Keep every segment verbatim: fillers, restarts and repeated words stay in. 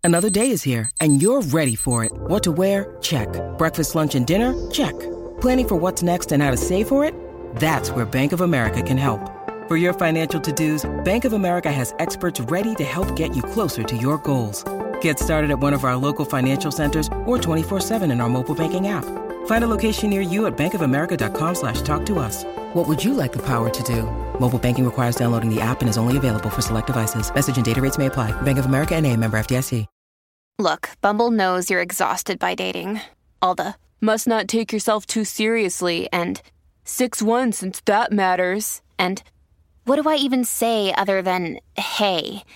Another day is here, and you're ready for it. What to wear? Check. Breakfast, lunch, and dinner? Check. Planning for what's next and how to save for it? That's where Bank of America can help. For your financial to-dos, Bank of America has experts ready to help get you closer to your goals. Get started at one of our local financial centers or twenty-four seven in our mobile banking app. Find a location near you at bankofamerica.com slash talk to us. What would you like the power to do? Mobile banking requires downloading the app and is only available for select devices. Message and data rates may apply. Bank of America N A, member F D I C. Look, Bumble knows you're exhausted by dating. All the must not take yourself too seriously and six one since that matters. And what do I even say other than hey?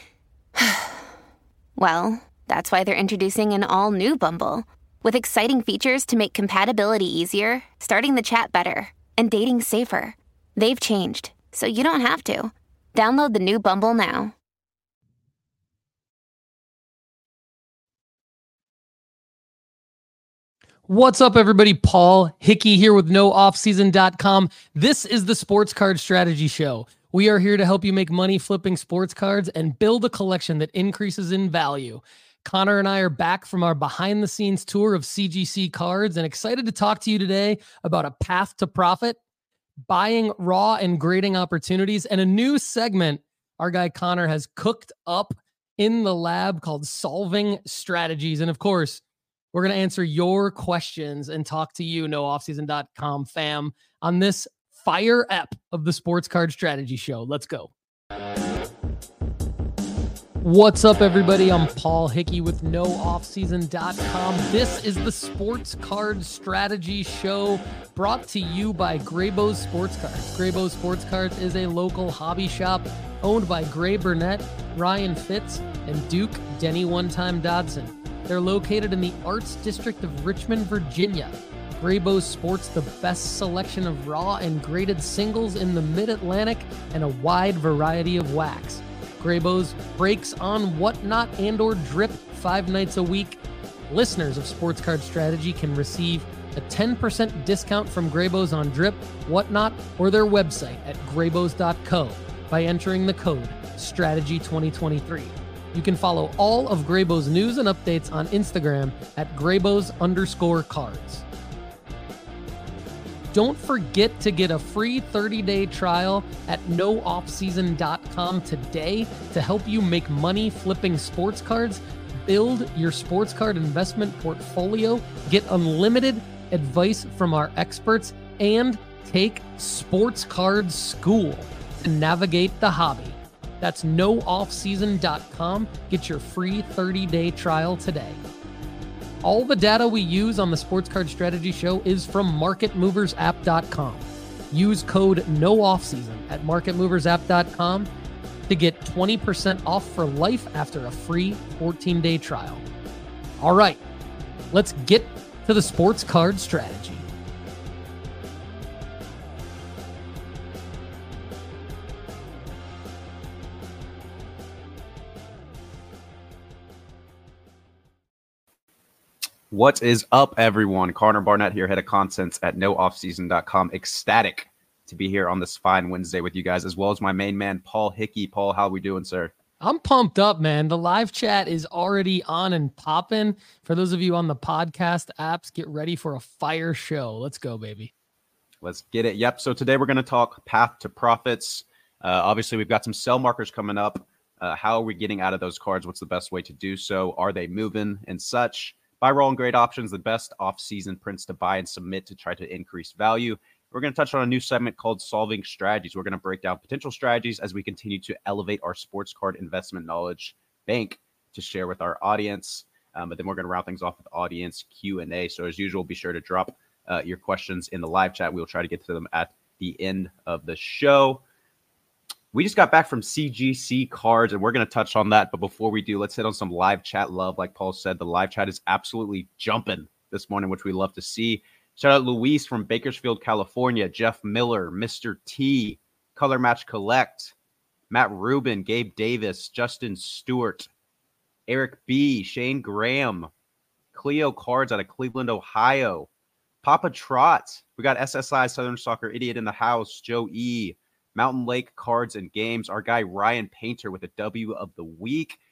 Well, that's why they're introducing an all-new Bumble with exciting features to make compatibility easier, starting the chat better, and dating safer. They've changed, so you don't have to. Download the new Bumble now. What's up, everybody? Paul Hickey here with no off season dot com. This is the Sports Card Strategy Show. We are here to help you make money flipping sports cards and build a collection that increases in value. Connor and I are back from our behind-the-scenes tour of C G C cards and excited to talk to you today about a path to profit, buying raw and grading opportunities, and a new segment our guy Connor has cooked up in the lab called Solving Strategies. And of course, we're going to answer your questions and talk to you, no off season dot com fam, on this fire ep of the Sports Card Strategy Show. Let's go. What's up, everybody? I'm Paul Hickey with no off season dot com. This is the Sports Card Strategy Show brought to you by Graybo's Sports Cards. Graybo's Sports Cards is a local hobby shop owned by Gray Burnett, Ryan Fitz, and Duke Denny One-Time Dodson. They're located in the Arts District of Richmond, Virginia. Graybo's sports the best selection of raw and graded singles in the Mid-Atlantic and a wide variety of wax. Graybo's breaks on Whatnot and or Drip five nights a week. Listeners of Sports Card Strategy can receive a ten percent discount from Graybo's on Drip, Whatnot, or their website at graybos dot co by entering the code strategy twenty twenty-three. You can follow all of Graybo's news and updates on Instagram at Graybos underscore cards. Don't forget to get a free thirty-day trial at no off season dot com today to help you make money flipping sports cards, build your sports card investment portfolio, get unlimited advice from our experts, and take Sports Card School to navigate the hobby. That's no off season dot com. Get your free thirty-day trial today. All the data we use on the Sports Card Strategy Show is from market movers app dot com. Use code NOOFFSEASON at market movers app dot com to get twenty percent off for life after a free fourteen-day trial. All right, let's get to the Sports Card Strategy. What is up, everyone? Connor Barnett here, head of content at no off season dot com. Ecstatic to be here on this fine Wednesday with you guys, as well as my main man, Paul Hickey. Paul, how are we doing, sir? I'm pumped up, man. The live chat is already on and popping. For those of you on the podcast apps, get ready for a fire show. Let's go, baby. Let's get it. Yep. So today we're going to talk path to profits. Uh, obviously, we've got some sell markers coming up. Uh, how are we getting out of those cards? What's the best way to do so? Are they moving and such? Buy, roll, and grade options, the best off-season prints to buy and submit to try to increase value. We're going to touch on a new segment called Solving Strategies. We're going to break down potential strategies as we continue to elevate our sports card investment knowledge bank to share with our audience. Um, but then we're going to round things off with audience Q and A. So as usual, be sure to drop uh, your questions in the live chat. We'll try to get to them at the end of the show. We just got back from C G C cards, and we're going to touch on that. But before we do, let's hit on some live chat love. Like Paul said, the live chat is absolutely jumping this morning, which we love to see. Shout out Luis from Bakersfield, California, Jeff Miller, Mister T, Color Match Collect, Matt Rubin, Gabe Davis, Justin Stewart, Eric B, Shane Graham, Cleo Cards out of Cleveland, Ohio, Papa Trot. We got S S I, Southern Soccer Idiot in the house, Joe E, Mountain Lake Cards and Games, our guy Ryan Painter with a W of the week.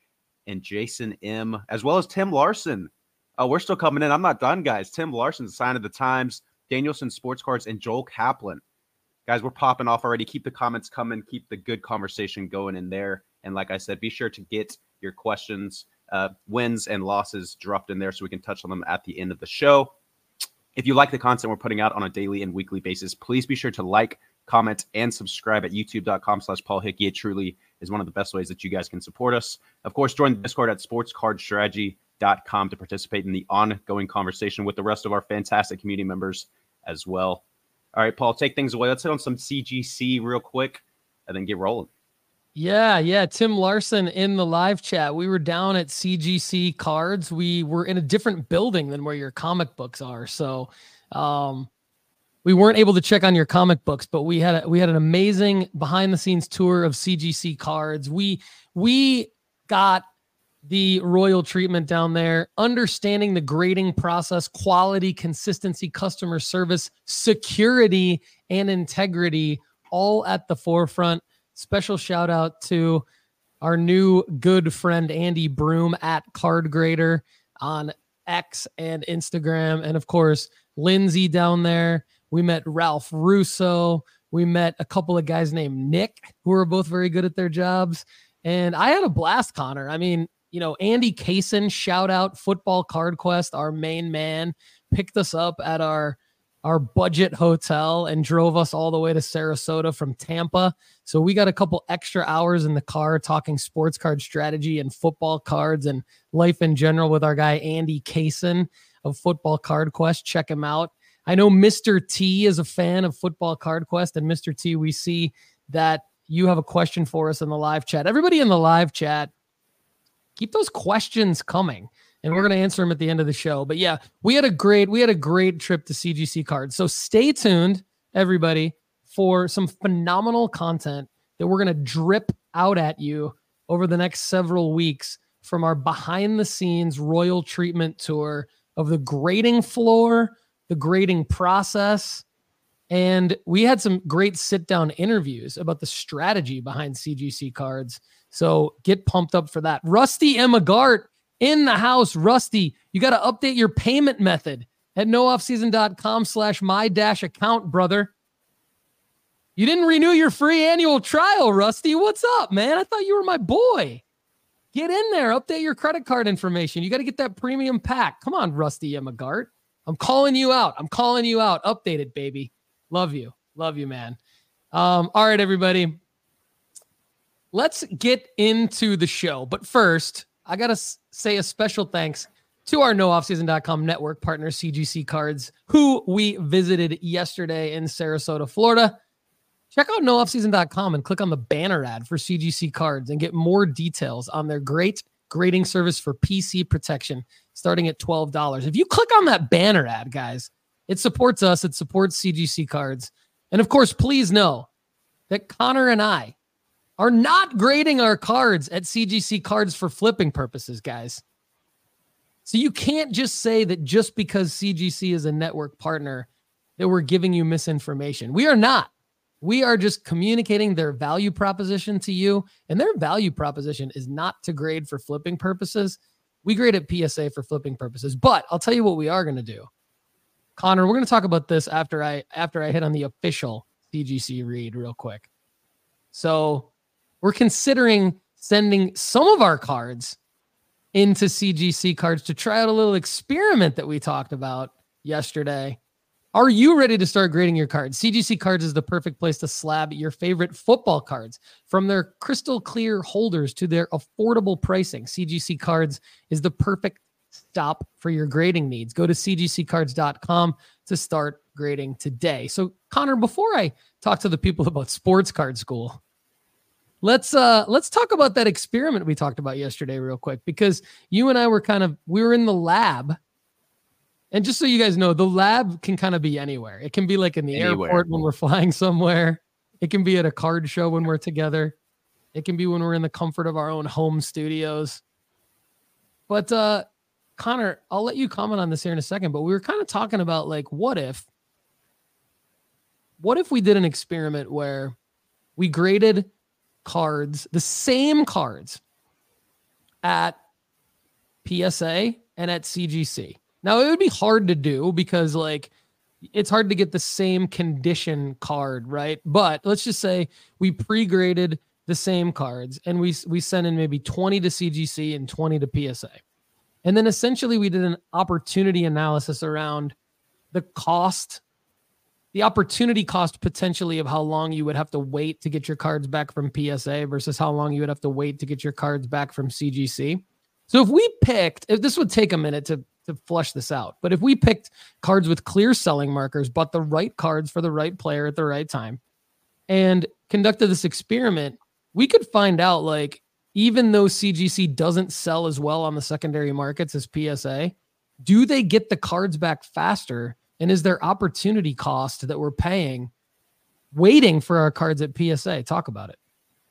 and Jason M, as well as Tim Larson. Oh, we're still coming in. I'm not done, guys. Tim Larson, Sign of the Times, Danielson Sports Cards, and Joel Kaplan. Guys, we're popping off already. Keep the comments coming. Keep the good conversation going in there. And like I said, be sure to get your questions, uh, wins and losses dropped in there so we can touch on them at the end of the show. If you like the content we're putting out on a daily and weekly basis, please be sure to like, comment, and subscribe at youtube.com slash Paul Hickey. It truly is one of the best ways that you guys can support us. Of course, join the Discord at sports card strategy dot com to participate in the ongoing conversation with the rest of our fantastic community members as well. All right, Paul, take things away. Let's hit on some C G C real quick and then get rolling. Yeah, yeah. Tim Larson in the live chat. We were down at C G C Cards. We were in a different building than where your comic books are. So um, we weren't able to check on your comic books, but we had a, we had an amazing behind the scenes tour of C G C Cards. We we got the royal treatment down there, understanding the grading process, quality, consistency, customer service, security, and integrity all at the forefront. Special shout out to our new good friend, Andy Broom at Card Grader on X and Instagram. And of course, Lindsay down there. We met Ralph Russo. We met a couple of guys named Nick, who are both very good at their jobs. And I had a blast, Connor. I mean, you know, Andy Kaysen, shout out Football Card Quest, our main man, picked us up at our, our budget hotel and drove us all the way to Sarasota from Tampa. So we got a couple extra hours in the car talking sports card strategy and football cards and life in general with our guy, Andy Kaysen of Football Card Quest. Check him out. I know Mister T is a fan of Football Card Quest, and Mister T, we see that you have a question for us in the live chat. Everybody in the live chat, keep those questions coming, and we're going to answer them at the end of the show. But yeah, we had a great, we had a great trip to C G C Cards. So stay tuned, everybody, for some phenomenal content that we're going to drip out at you over the next several weeks from our behind the scenes royal treatment tour of the grading floor, the grading process. And we had some great sit down interviews about the strategy behind C G C Cards. So get pumped up for that. Rusty Emigart in the house. Rusty, you got to update your payment method at nooffseason.com slash my dash account, brother. You didn't renew your free annual trial, Rusty. What's up, man? I thought you were my boy. Get in there. Update your credit card information. You got to get that premium pack. Come on, Rusty Emigart. I'm calling you out. I'm calling you out. Update it, baby. Love you. Love you, man. Um, all right, everybody. Let's get into the show. But first, I got to s- say a special thanks to our no off season dot com network partner, C G C Cards, who we visited yesterday in Sarasota, Florida. Check out no off season dot com and click on the banner ad for C G C Cards and get more details on their great grading service for P C protection starting at twelve dollars. If you click on that banner ad, guys, it supports us. It supports C G C Cards. And of course, please know that Connor and I are not grading our cards at C G C Cards for flipping purposes, guys. So you can't just say that just because C G C is a network partner that we're giving you misinformation. We are not. We are just communicating their value proposition to you, and their value proposition is not to grade for flipping purposes. We grade at P S A for flipping purposes, but I'll tell you what we are going to do. Connor, we're going to talk about this after I after I hit on the official C G C read real quick. So we're considering sending some of our cards into C G C Cards to try out a little experiment that we talked about yesterday. Are you ready to start grading your cards? C G C Cards is the perfect place to slab your favorite football cards. From their crystal clear holders to their affordable pricing, C G C Cards is the perfect stop for your grading needs. Go to c g c cards dot com to start grading today. So, Connor, before I talk to the people about Sports Card School, let's uh let's talk about that experiment we talked about yesterday real quick, because you and I were kind of we were in the lab. And just so you guys know, the lab can kind of be anywhere. It can be like in the anywhere. airport when we're flying somewhere. It can be at a card show when we're together. It can be when we're in the comfort of our own home studios. But uh, Connor, I'll let you comment on this here in a second, but we were kind of talking about like, what if, what if we did an experiment where we graded cards, the same cards at P S A and at C G C. Now, it would be hard to do because, like, it's hard to get the same condition card, right? But let's just say we pre-graded the same cards and we we sent in maybe twenty to C G C and twenty to P S A. And then essentially we did an opportunity analysis around the cost, the opportunity cost potentially of how long you would have to wait to get your cards back from P S A versus how long you would have to wait to get your cards back from C G C. So if we picked, if this would take a minute to to flush this out. But if we picked cards with clear selling markers, but the right cards for the right player at the right time, and conducted this experiment, we could find out, like, even though C G C doesn't sell as well on the secondary markets as P S A, do they get the cards back faster? And is there opportunity cost that we're paying waiting for our cards at P S A? Talk about it.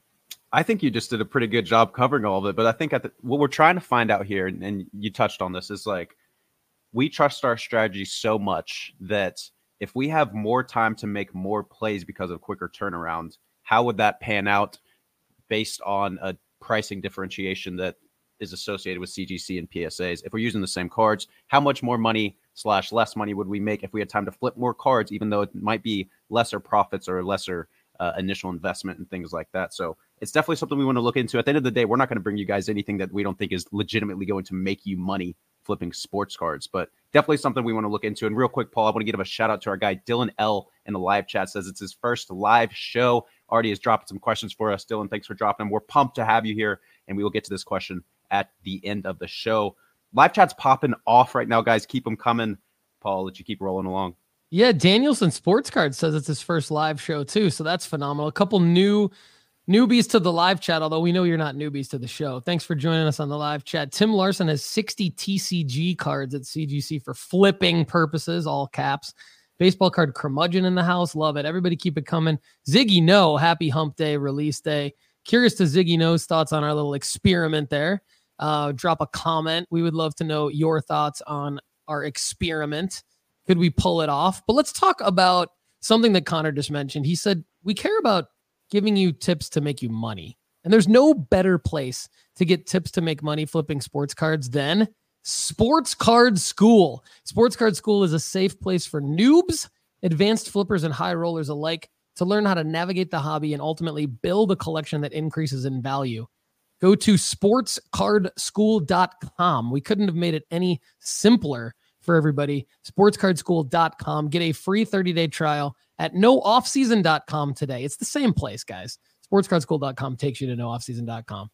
I think you just did a pretty good job covering all of it. But I think at the, what we're trying to find out here, and, and you touched on this, is like, we trust our strategy so much that if we have more time to make more plays because of quicker turnaround, how would that pan out based on a pricing differentiation that is associated with C G C and P S As? If we're using the same cards, how much more money slash less money would we make if we had time to flip more cards, even though it might be lesser profits or lesser uh, initial investment and things like that? So it's definitely something we want to look into. At the end of the day, we're not going to bring you guys anything that we don't think is legitimately going to make you money flipping sports cards, but definitely something we want to look into. And real quick, Paul, I want to give a shout out to our guy Dylan L in the live chat. Says it's his first live show. Already has dropped some questions for us. Dylan, thanks for dropping them. We're pumped to have you here, and we will get to this question at the end of the show. Live chat's popping off right now, guys. Keep them coming. Paul, let you keep rolling along. Yeah, Danielson Sports Card says it's his first live show too, so that's phenomenal. A couple new newbies to the live chat, although we know you're not newbies to the show. Thanks for joining us on the live chat. Tim Larson has sixty T C G cards at C G C for flipping purposes, all caps. Baseball card curmudgeon in the house. Love it. Everybody keep it coming. Ziggy No, happy hump day, release day. Curious to Ziggy No's thoughts on our little experiment there. Uh, drop a comment. We would love to know your thoughts on our experiment. Could we pull it off? But let's talk about something that Connor just mentioned. He said, we care about giving you tips to make you money. And there's no better place to get tips to make money flipping sports cards than Sports Card School. Sports Card School is a safe place for noobs, advanced flippers, and high rollers alike to learn how to navigate the hobby and ultimately build a collection that increases in value. Go to sports card school dot com. We couldn't have made it any simpler for everybody. sports card school dot com. Get a free thirty-day trial at no off season dot com today. It's the same place, guys. sports card school dot com takes you to no off season dot com.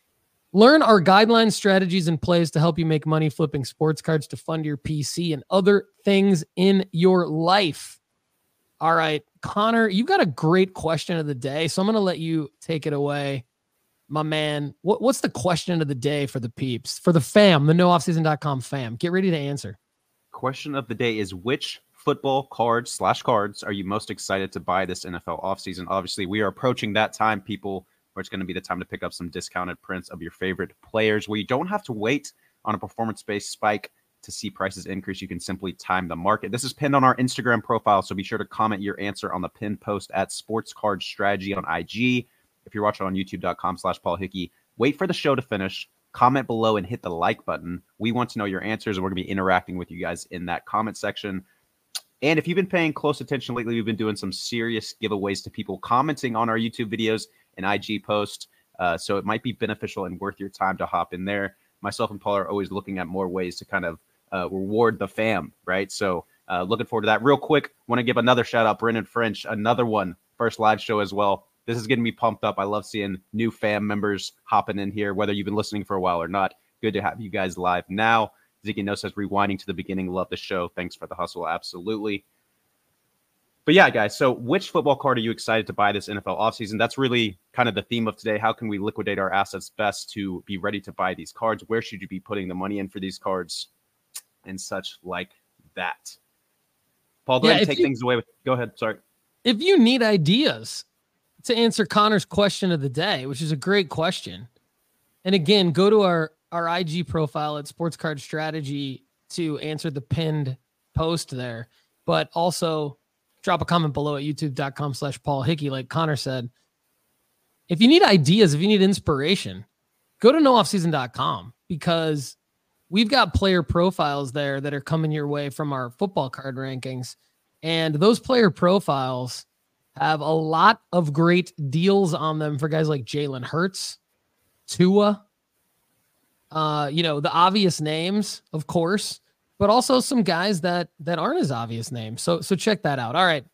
Learn our guidelines, strategies, and plays to help you make money flipping sports cards to fund your P C and other things in your life. All right, Connor, you got a great question of the day, so I'm going to let you take it away, my man. What, what's the question of the day for the peeps, for the fam, the no off season dot com fam? Get ready to answer. Question of the day is, which football cards slash cards are you most excited to buy this N F L offseason? Obviously, we are approaching that time, people, where it's going to be the time to pick up some discounted prints of your favorite players, where you don't have to wait on a performance-based spike to see prices increase. You can simply time the market. This is pinned on our Instagram profile, so be sure to comment your answer on the pinned post at Sports Card Strategy on I G. If you're watching on youtube.com slash Paul Hickey, wait for the show to finish. Comment below and hit the like button. We want to know your answers, and we're going to be interacting with you guys in that comment section. And if you've been paying close attention lately, we've been doing some serious giveaways to people commenting on our YouTube videos and I G posts. Uh, so it might be beneficial and worth your time to hop in there. Myself and Paul are always looking at more ways to kind of uh, reward the fam, right? So uh, looking forward to that. Real quick, want to give another shout out, Brendan French, another one, first live show as well. This is getting me pumped up. I love seeing new fam members hopping in here, whether you've been listening for a while or not. Good to have you guys live now. Ziggy No says, rewinding to the beginning. Love the show. Thanks for the hustle. Absolutely. But yeah, guys, so which football card are you excited to buy this N F L offseason? That's really kind of the theme of today. How can we liquidate our assets best to be ready to buy these cards? Where should you be putting the money in for these cards and such like that? Paul, go yeah, ahead and take you, things away. With, go ahead. Sorry. If you need ideas to answer Connor's question of the day, which is a great question. And again, go to our, our I G profile at Sports Card Strategy to answer the pinned post there. But also drop a comment below at youtube.com slash Paul Hickey. Like Connor said, if you need ideas, if you need inspiration, go to no off season dot com because we've got player profiles there that are coming your way from our football card rankings. And those player profiles have a lot of great deals on them for guys like Jalen Hurts, Tua, uh, you know, the obvious names, of course, but also some guys that that aren't as obvious names. So so check that out. All right.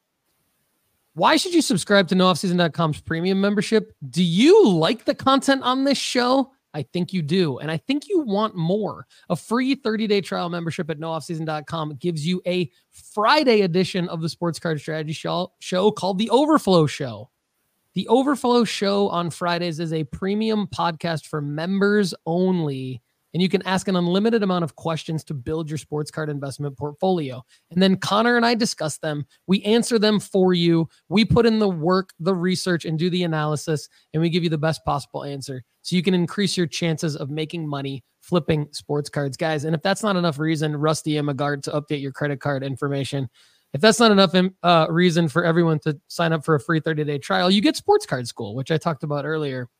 Why should you subscribe to no off season dot com's premium membership? Do you like the content on this show? I think you do. And I think you want more. A free thirty-day trial membership at no off season dot com gives you a Friday edition of the Sports Card Strategy show, show called The Overflow Show. The Overflow Show on Fridays is a premium podcast for members only. And you can ask an unlimited amount of questions to build your sports card investment portfolio. And then Connor and I discuss them. We answer them for you. We put in the work, the research, and do the analysis, and we give you the best possible answer so you can increase your chances of making money flipping sports cards, guys. And if that's not enough reason, Rusty Emigard to update your credit card information. If that's not enough uh, reason for everyone to sign up for a free thirty-day trial, you get Sports Card School, which I talked about earlier.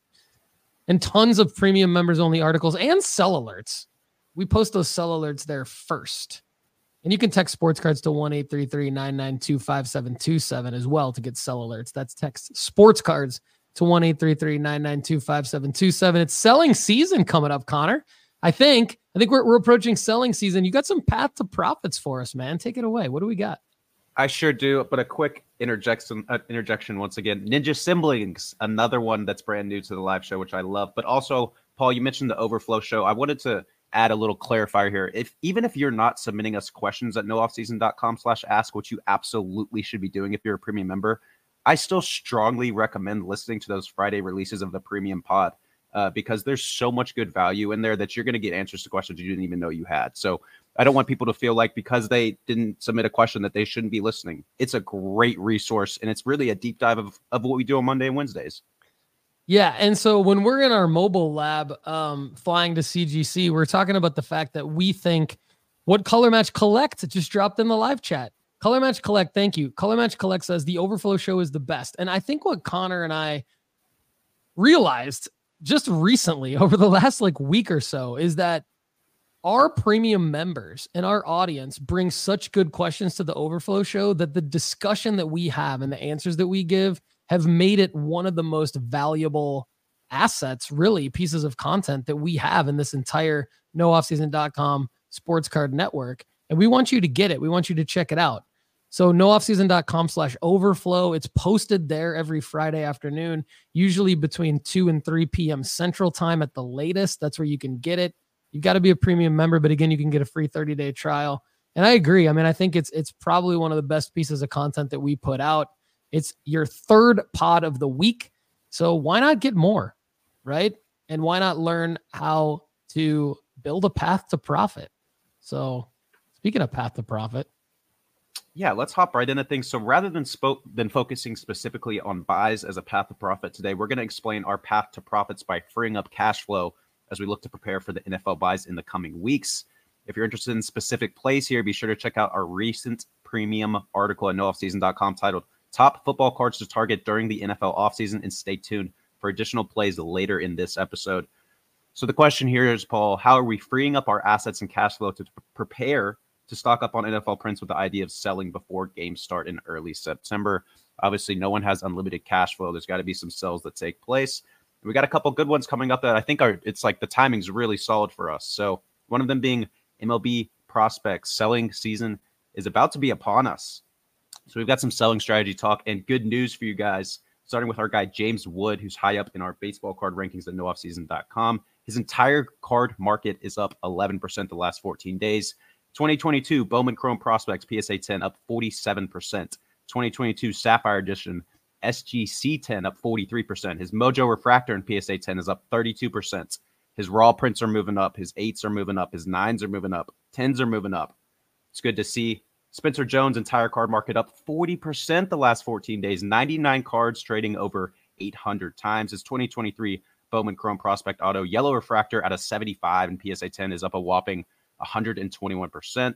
And tons of premium members only articles and sell alerts. We post those sell alerts there first. And you can text sports cards to one eight three three, nine nine two, five seven two seven as well to get sell alerts. That's text sports cards to one eight three three, nine nine two, five seven two seven. It's selling season coming up, Connor. I think, I think we're, we're approaching selling season. You got some path to profits for us, man. Take it away. What do we got? I sure do, but a quick interjection, uh, interjection once again. Ninja Siblings, another one that's brand new to the live show, which I love. But also, Paul, you mentioned the Overflow Show. I wanted to add a little clarifier here. If even if you're not submitting us questions at no off season dot com slash ask, which you absolutely should be doing if you're a premium member, I still strongly recommend listening to those Friday releases of the premium pod uh, because there's so much good value in there that you're going to get answers to questions you didn't even know you had. So I don't want people to feel like because they didn't submit a question that they shouldn't be listening. It's a great resource, and it's really a deep dive of, of what we do on Monday and Wednesdays. Yeah, and so when we're in our mobile lab um, flying to C G C, we're talking about the fact that we think what Color Match Collect just dropped in the live chat. Color Match Collect, thank you. Color Match Collect says the Overflow Show is the best. And I think what Connor and I realized just recently over the last like week or so is that our premium members and our audience bring such good questions to the Overflow Show that the discussion that we have and the answers that we give have made it one of the most valuable assets, really, pieces of content that we have in this entire no off season dot com sports card network. And we want you to get it. We want you to check it out. So no off season dot com slash overflow. It's posted there every Friday afternoon, usually between two and three p.m. Central Time at the latest. That's where you can get it. You've got to be a premium member, but again, you can get a free thirty-day trial. And I agree. I mean, I think it's it's probably one of the best pieces of content that we put out. It's your third pod of the week. So why not get more, right? And why not learn how to build a path to profit? So speaking of path to profit. Yeah, let's hop right into things. So rather than spoke than focusing specifically on buys as a path to profit today, we're going to explain our path to profits by freeing up cash flow as we look to prepare for the N F L buys in the coming weeks. If you're interested in specific plays here, be sure to check out our recent premium article at no off season dot com titled Top Football Cards to Target During the N F L Offseason, and stay tuned for additional plays later in this episode. So the question here is, Paul, how are we freeing up our assets and cash flow to p- prepare to stock up on N F L prints with the idea of selling before games start in early September? Obviously, no one has unlimited cash flow. There's got to be some sales that take place. We got a couple good ones coming up that I think are, it's like the timing's really solid for us. So one of them being M L B prospects. Selling season is about to be upon us. So we've got some selling strategy talk and good news for you guys, starting with our guy, James Wood, who's high up in our baseball card rankings at no off season dot com. His entire card market is up eleven percent the last fourteen days. twenty twenty-two Bowman Chrome Prospects P S A ten up forty-seven percent. twenty twenty-two Sapphire Edition S G C ten up forty-three percent. His Mojo Refractor in P S A ten is up thirty-two percent. His raw prints are moving up. His eights are moving up. His nines are moving up. Tens are moving up. It's good to see. Spencer Jones' entire card market up forty percent the last fourteen days. ninety-nine cards trading over eight hundred times. His twenty twenty-three Bowman Chrome Prospect Auto Yellow Refractor at a seventy-five and P S A ten is up a whopping one hundred twenty-one percent.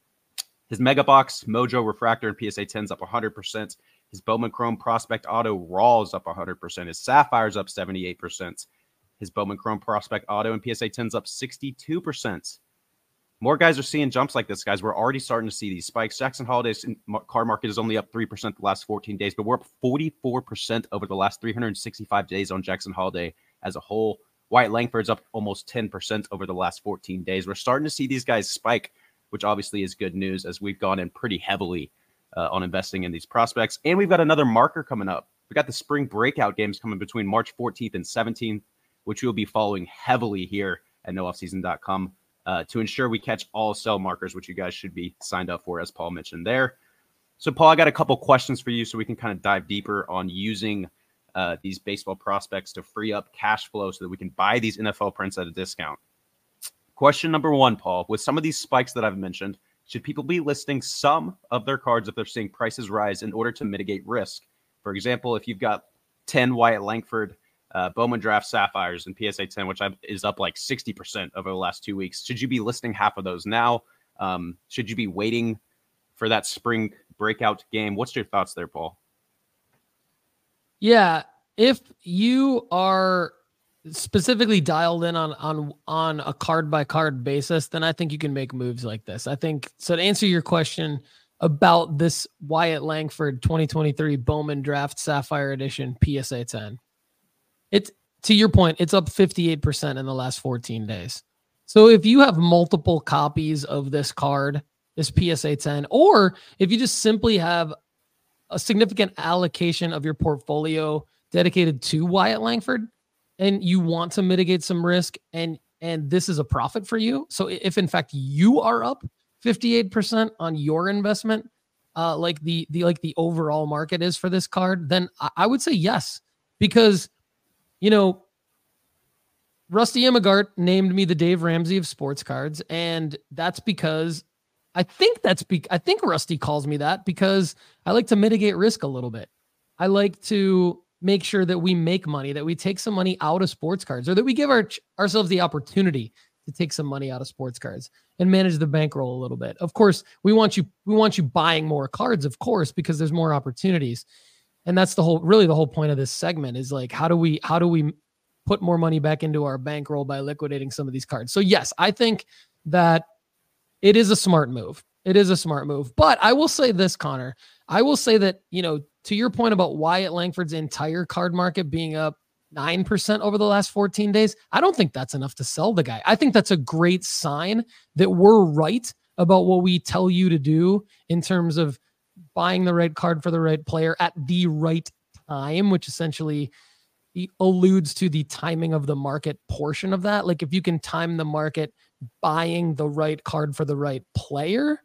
His Mega Box Mojo Refractor and P S A ten is up one hundred percent. His Bowman Chrome Prospect Auto Raw is up one hundred percent. His Sapphire's up seventy-eight percent. his Bowman Chrome Prospect Auto, and P S A ten's up sixty-two percent. More guys are seeing jumps like this, guys. We're already starting to see these spikes. Jackson Holliday's card market is only up three percent the last fourteen days, but we're up forty-four percent over the last three hundred sixty-five days on Jackson Holliday as a whole. Wyatt Langford's up almost ten percent over the last fourteen days. We're starting to see these guys spike, which obviously is good news as we've gone in pretty heavily uh, on investing in these prospects. And we've got another marker coming up. We got the spring breakout games coming between March fourteenth and seventeenth, which we'll be following heavily here at no off season dot com. Uh, to ensure we catch all sell markers, which you guys should be signed up for, as Paul mentioned there. So, Paul, I got a couple questions for you so we can kind of dive deeper on using uh, these baseball prospects to free up cash flow so that we can buy these N F L prints at a discount. Question number one, Paul, with some of these spikes that I've mentioned, should people be listing some of their cards if they're seeing prices rise in order to mitigate risk? For example, if you've got ten Wyatt Langford Uh, Bowman Draft Sapphires and P S A ten, which I've, is up like sixty percent over the last two weeks. Should you be listing half of those now? Um, should you be waiting for that spring breakout game? What's your thoughts there, Paul? Yeah, if you are specifically dialed in on on on a card by card basis, then I think you can make moves like this. I think so. To answer your question about this Wyatt Langford twenty twenty-three Bowman Draft Sapphire Edition P S A ten. It's, to your point, it's up fifty-eight percent in the last fourteen days. So if you have multiple copies of this card, this P S A ten, or if you just simply have a significant allocation of your portfolio dedicated to Wyatt Langford and you want to mitigate some risk and, and this is a profit for you. So if in fact you are up fifty-eight percent on your investment, uh, like the, the, like the overall market is for this card, then I, I would say yes, because you know, Rusty Emigart named me the Dave Ramsey of sports cards, and that's because I think that's be- I think Rusty calls me that because I like to mitigate risk a little bit. I like to make sure that we make money, that we take some money out of sports cards, or that we give our ourselves the opportunity to take some money out of sports cards and manage the bankroll a little bit. Of course, we want you we want you buying more cards, of course, because there's more opportunities. And that's the whole, really the whole point of this segment is like, how do we, how do we put more money back into our bankroll by liquidating some of these cards? So yes, I think that it is a smart move. It is a smart move, but I will say this, Connor, I will say that, you know, to your point about Wyatt Langford's entire card market being up nine percent over the last fourteen days, I don't think that's enough to sell the guy. I think that's a great sign that we're right about what we tell you to do in terms of buying the right card for the right player at the right time, which essentially alludes to the timing of the market portion of that. Like if you can time the market buying the right card for the right player,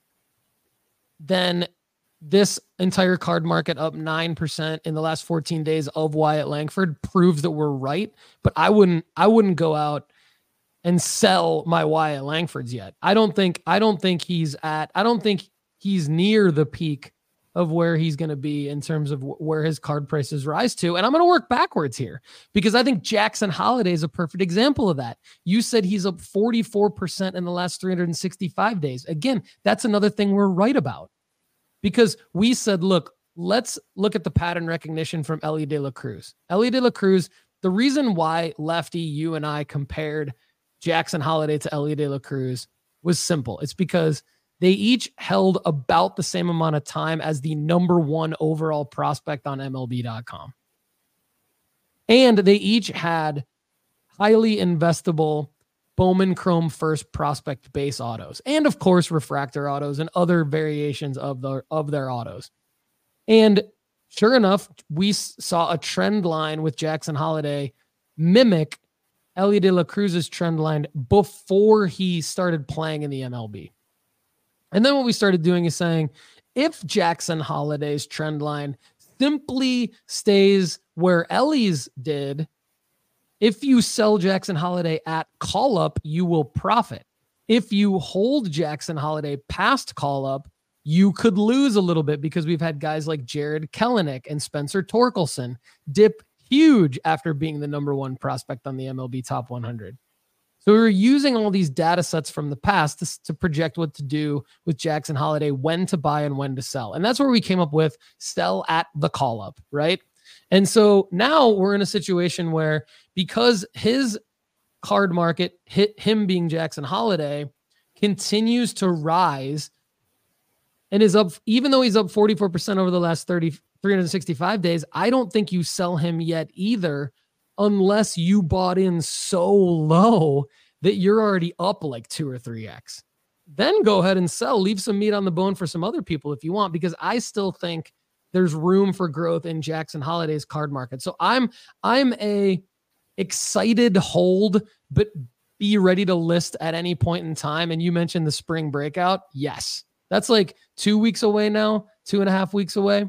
then this entire card market up nine percent in the last fourteen days of Wyatt Langford proves that we're right. But I wouldn't, I wouldn't go out and sell my Wyatt Langfords yet. I don't think, I don't think he's at, I don't think he's near the peak of where he's going to be in terms of w- where his card prices rise to. And I'm going to work backwards here because I think Jackson Holliday is a perfect example of that. You said he's up forty-four percent in the last three hundred sixty-five days. Again, that's another thing we're right about because we said, look, let's look at the pattern recognition from Elly De La Cruz. Elly De La Cruz, the reason why Lefty, you and I compared Jackson Holliday to Elly De La Cruz was simple. It's because they each held about the same amount of time as the number one overall prospect on M L B dot com. And they each had highly investable Bowman Chrome First prospect base autos. And of course, refractor autos and other variations of, the, of their autos. And sure enough, we saw a trend line with Jackson Holliday mimic Elly De La Cruz's trend line before he started playing in the M L B. And then what we started doing is saying, if Jackson Holliday's trend line simply stays where Elly's did, if you sell Jackson Holliday at call up, you will profit. If you hold Jackson Holliday past call up, you could lose a little bit because we've had guys like Jared Kelenic and Spencer Torkelson dip huge after being the number one prospect on the M L B Top one hundred. So we were using all these data sets from the past to, to project what to do with Jackson Holliday, when to buy and when to sell. And that's where we came up with sell at the call up, right? And so now we're in a situation where, because his card market, hit him being Jackson Holliday, continues to rise and is up, even though he's up forty-four percent over the last thirty, three hundred sixty-five days, I don't think you sell him yet either, unless you bought in so low that you're already up like two or three X. Then go ahead and sell, leave some meat on the bone for some other people if you want, because I still think there's room for growth in Jackson Holliday's card market. So I'm, I'm a excited hold, but be ready to list at any point in time. And you mentioned the spring breakout. Yes. That's like two weeks away now, two and a half weeks away.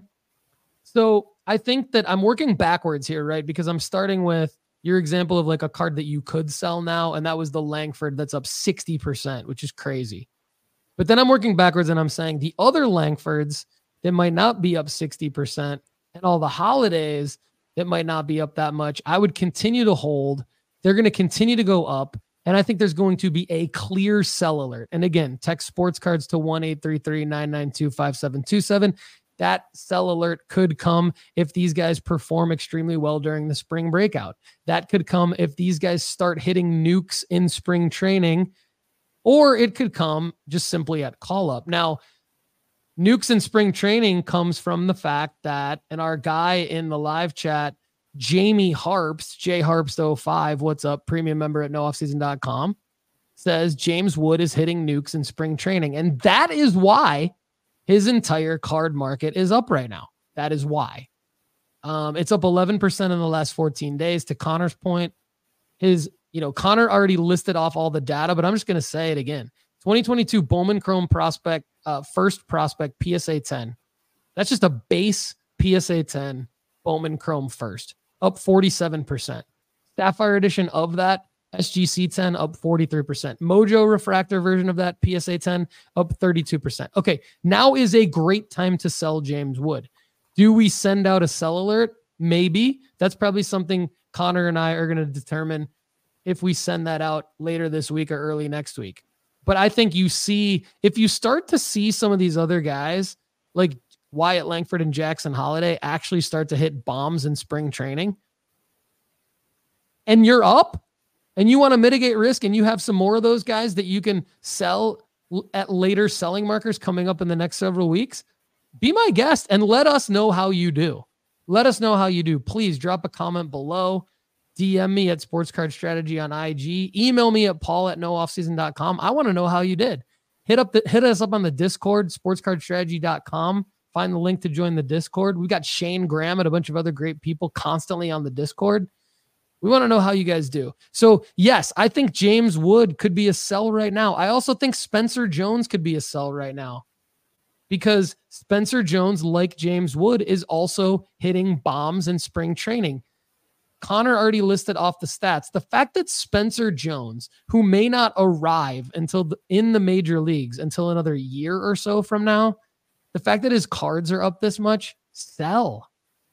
So I think that I'm working backwards here, right? Because I'm starting with your example of like a card that you could sell now. And that was the Langford that's up sixty percent, which is crazy. But then I'm working backwards and I'm saying the other Langfords that might not be up sixty percent and all the holidays that might not be up that much, I would continue to hold. They're going to continue to go up. And I think there's going to be a clear sell alert. And again, text sports cards to one eight three three, nine nine two, five seven two seven. That sell alert could come if these guys perform extremely well during the spring breakout. That could come if these guys start hitting nukes in spring training, or it could come just simply at call up. Now, nukes in spring training comes from the fact that, and our guy in the live chat, Jamie Harps, J Harps oh five, what's up, premium member at no off season dot com, says James Wood is hitting nukes in spring training. And that is why his entire card market is up right now. That is why. Um, it's up eleven percent in the last fourteen days. To Connor's point, his, you know, Connor already listed off all the data, but I'm just going to say it again. twenty twenty-two Bowman Chrome prospect, uh, first prospect, P S A ten. That's just a base P S A ten Bowman Chrome first, up forty-seven percent. Sapphire edition of that, S G C ten, up forty-three percent. Mojo refractor version of that, P S A ten, up thirty-two percent. Okay, now is a great time to sell James Wood. Do we send out a sell alert? Maybe. That's probably something Connor and I are going to determine if we send that out later this week or early next week. But I think you see, if you start to see some of these other guys, like Wyatt Langford and Jackson Holliday, actually start to hit bombs in spring training, and you're up, and you want to mitigate risk, and you have some more of those guys that you can sell at later selling markers coming up in the next several weeks, be my guest and let us know how you do. Let us know how you do. Please drop a comment below. D M me at Sports Card Strategy on I G. Email me at paul at no off season dot com. I want to know how you did. Hit up the, hit us up on the Discord, sports card strategy dot com. Find the link to join the Discord. We got Shane Graham and a bunch of other great people constantly on the Discord. We want to know how you guys do. So yes, I think James Wood could be a sell right now. I also think Spencer Jones could be a sell right now, because Spencer Jones, like James Wood, is also hitting bombs in spring training. Connor already listed off the stats. The fact that Spencer Jones, who may not arrive until the, in the major leagues until another year or so from now, the fact that his cards are up this much, sell.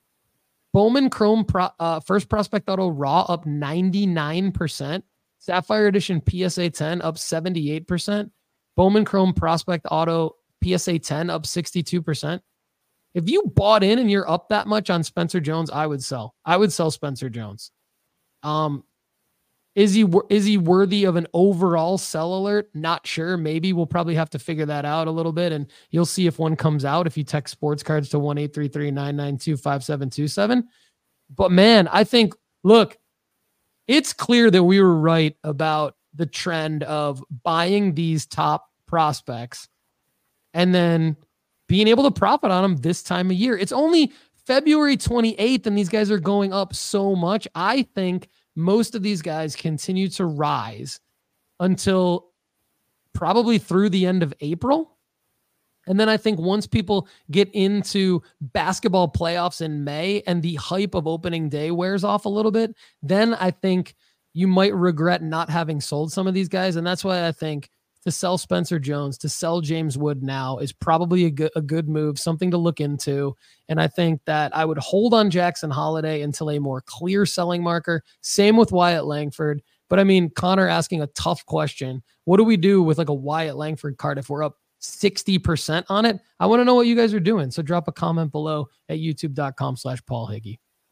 Bowman Chrome pro, uh, first prospect auto raw up ninety-nine percent. Sapphire edition P S A ten up seventy-eight percent. Bowman Chrome prospect auto P S A ten up sixty-two percent. If you bought in and you're up that much on Spencer Jones, I would sell. I would sell Spencer Jones. Um, is he is he worthy of an overall sell alert? Not sure. Maybe we'll probably have to figure that out a little bit, and you'll see if one comes out if you text sports cards to one eight three three, nine nine two, five seven two seven. But man, I think, look, it's clear that we were right about the trend of buying these top prospects and then being able to profit on them this time of year. It's only February twenty-eighth and these guys are going up so much. I think most of these guys continue to rise until probably through the end of April. And then I think once people get into basketball playoffs in May and the hype of opening day wears off a little bit, then I think you might regret not having sold some of these guys. And that's why I think to sell Spencer Jones, to sell James Wood now is probably a good, a good move, something to look into. And I think that I would hold on Jackson Holliday until a more clear selling marker. Same with Wyatt Langford. But I mean, Connor asking a tough question. What do we do with like a Wyatt Langford card if we're up sixty percent on it? I want to know what you guys are doing. So drop a comment below at youtube dot com slash Paul Higgy.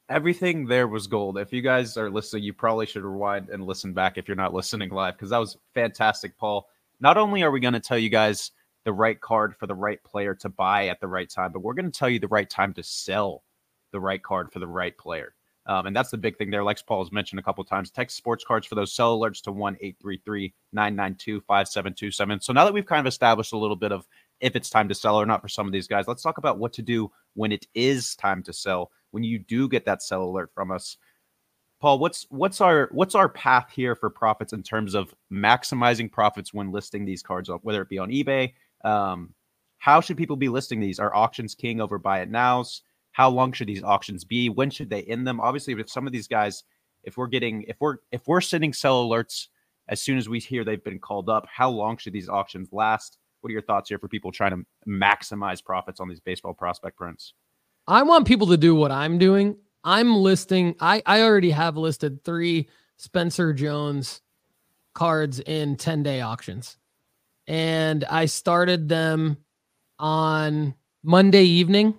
Everything there was gold. If you guys are listening, you probably should rewind and listen back if you're not listening live, because that was fantastic, Paul. Not only are we going to tell you guys the right card for the right player to buy at the right time, but we're going to tell you the right time to sell the right card for the right player. Um, and that's the big thing there. Like Paul has mentioned a couple of times, text sports cards for those sell alerts to one eight three three, nine nine two, five seven two seven. So now that we've kind of established a little bit of if it's time to sell or not for some of these guys, let's talk about what to do when it is time to sell. When you do get that sell alert from us, Paul, what's what's our what's our path here for profits in terms of maximizing profits when listing these cards up, whether it be on eBay? Um, how should people be listing these? Are auctions king over buy it nows? How long should these auctions be? When should they end them? Obviously, if some of these guys, if we're getting if we're if we're sending sell alerts as soon as we hear they've been called up, how long should these auctions last? What are your thoughts here for people trying to maximize profits on these baseball prospect prints? I want people to do what I'm doing. I'm listing, I, I already have listed three Spencer Jones cards in ten-day auctions. And I started them on Monday evening.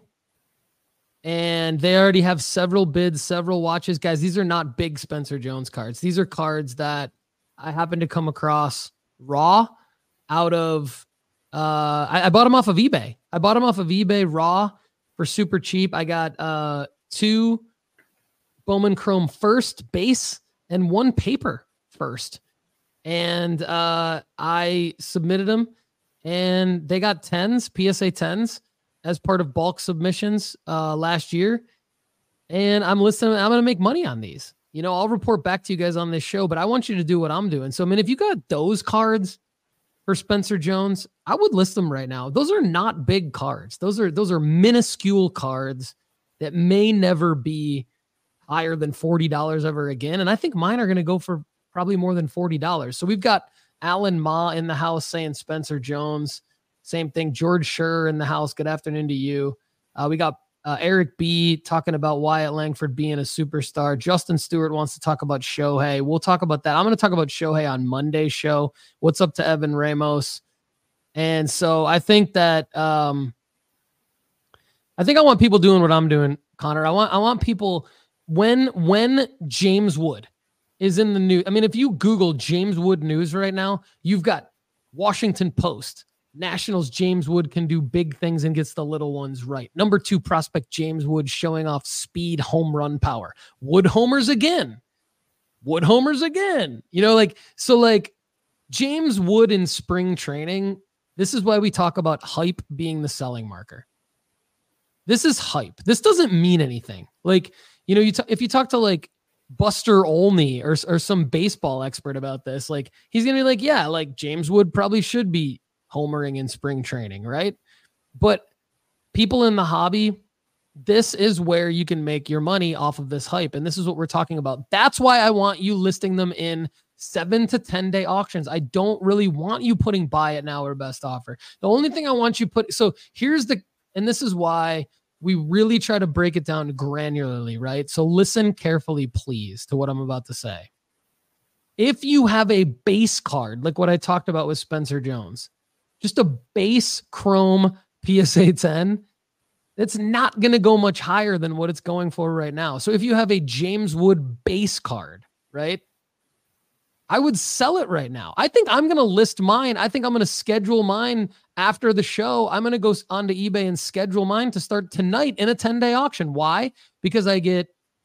And they already have several bids, several watches. Guys, these are not big Spencer Jones cards. These are cards that I happened to come across raw out of, uh, I, I bought them off of eBay. I bought them off of eBay raw for super cheap. I got uh, two Bowman Chrome first base and one paper first. And uh, I submitted them and they got tens, P S A tens as part of bulk submissions uh, last year. And I'm listening. I'm going to make money on these. You know, I'll report back to you guys on this show, but I want you to do what I'm doing. So, I mean, if you got those cards for Spencer Jones, I would list them right now. Those are not big cards. Those are, those are minuscule cards that may never be higher than forty dollars ever again. And I think mine are going to go for probably more than forty dollars. So we've got Alan Ma in the house saying Spencer Jones. Same thing. George Schur in the house. Good afternoon to you. Uh, we got uh, Eric B talking about Wyatt Langford being a superstar. Justin Stewart wants to talk about Shohei. We'll talk about that. I'm going to talk about Shohei on Monday's show. What's up to Evan Ramos? And so I think that um, I think I want people doing what I'm doing, Connor. I want I want people when when James Wood is in the news. I mean, if you Google James Wood news right now, you've got Washington Post. Nationals James Wood can do big things and gets the little ones right. Number two prospect James Wood showing off speed, home run power. Wood homers again. Wood homers again. You know, like, so like James Wood in spring training, this is why we talk about hype being the selling marker. This is hype. This doesn't mean anything. Like, you know, you t- if you talk to like Buster Olney or, or some baseball expert about this, like he's going to be like, yeah, like James Wood probably should be homering in spring training, right? But people in the hobby, this is where you can make your money off of this hype. And this is what we're talking about. That's why I want you listing them in seven to ten day auctions. I don't really want you putting buy it now or best offer. The only thing I want you put, so here's the, and this is why we really try to break it down granularly, right? So listen carefully, please, to what I'm about to say. If you have a base card, like what I talked about with Spencer Jones, just a base Chrome P S A ten, it's not going to go much higher than what it's going for right now. So if you have a James Wood base card, right, I would sell it right now. I think I'm going to list mine. I think I'm going to schedule mine after the show. I'm going to go onto eBay and schedule mine to start tonight in a ten-day auction. Why? Because I get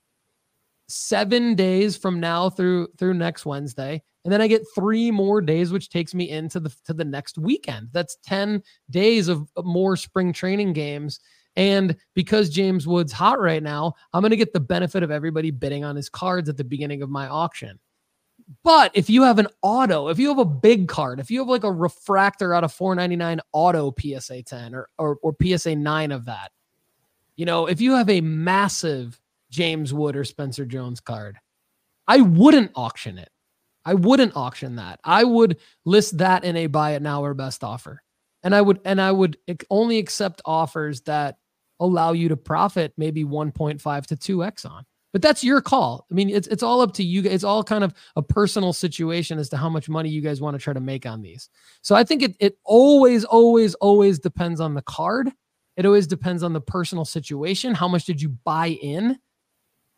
seven days from now through through next Wednesday. And then I get three more days, which takes me into the to the next weekend. That's ten days of more spring training games. And because James Wood's hot right now, I'm going to get the benefit of everybody bidding on his cards at the beginning of my auction. But if you have an auto, if you have a big card, if you have like a refractor out of four ninety-nine auto P S A ten or, or, or P S A nine of that, you know, if you have a massive James Wood or Spencer Jones card, I wouldn't auction it. I wouldn't auction that. I would list that in a buy it now or best offer. And I would, and I would only accept offers that allow you to profit maybe one point five to two X on, but that's your call. I mean, it's, it's all up to you. It's all kind of a personal situation as to how much money you guys want to try to make on these. So I think it, it always, always, always depends on the card. It always depends on the personal situation. How much did you buy in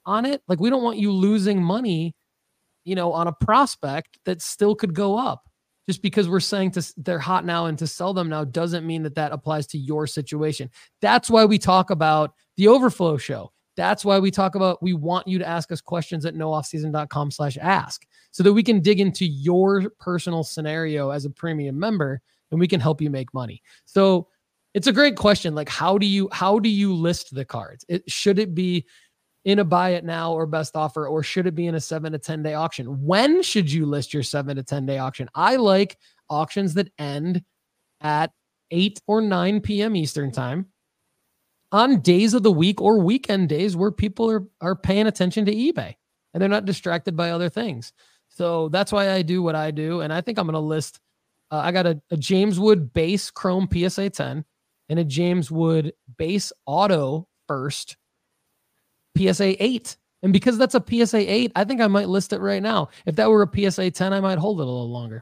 on it. Like, we don't want you losing money, you know, on a prospect that still could go up. Just because we're saying to they're hot now and to sell them now doesn't mean that that applies to your situation. That's why we talk about the Overflow Show. That's why we talk about, we want you to ask us questions at nooffseason.com slash ask so that we can dig into your personal scenario as a premium member and we can help you make money. So it's a great question. Like, how do you, how do you list the cards? It, should it be in a buy it now or best offer, or should it be in a seven to ten day auction? When should you list your seven to ten day auction? I like auctions that end at eight or nine p.m. Eastern time on days of the week or weekend days where people are, are paying attention to eBay and they're not distracted by other things. So that's why I do what I do. And I think I'm going to list, uh, I got a, a James Wood base Chrome P S A ten and a James Wood base auto first P S A eight. And because that's a P S A eight, I think I might list it right now. If that were a P S A ten, I might hold it a little longer.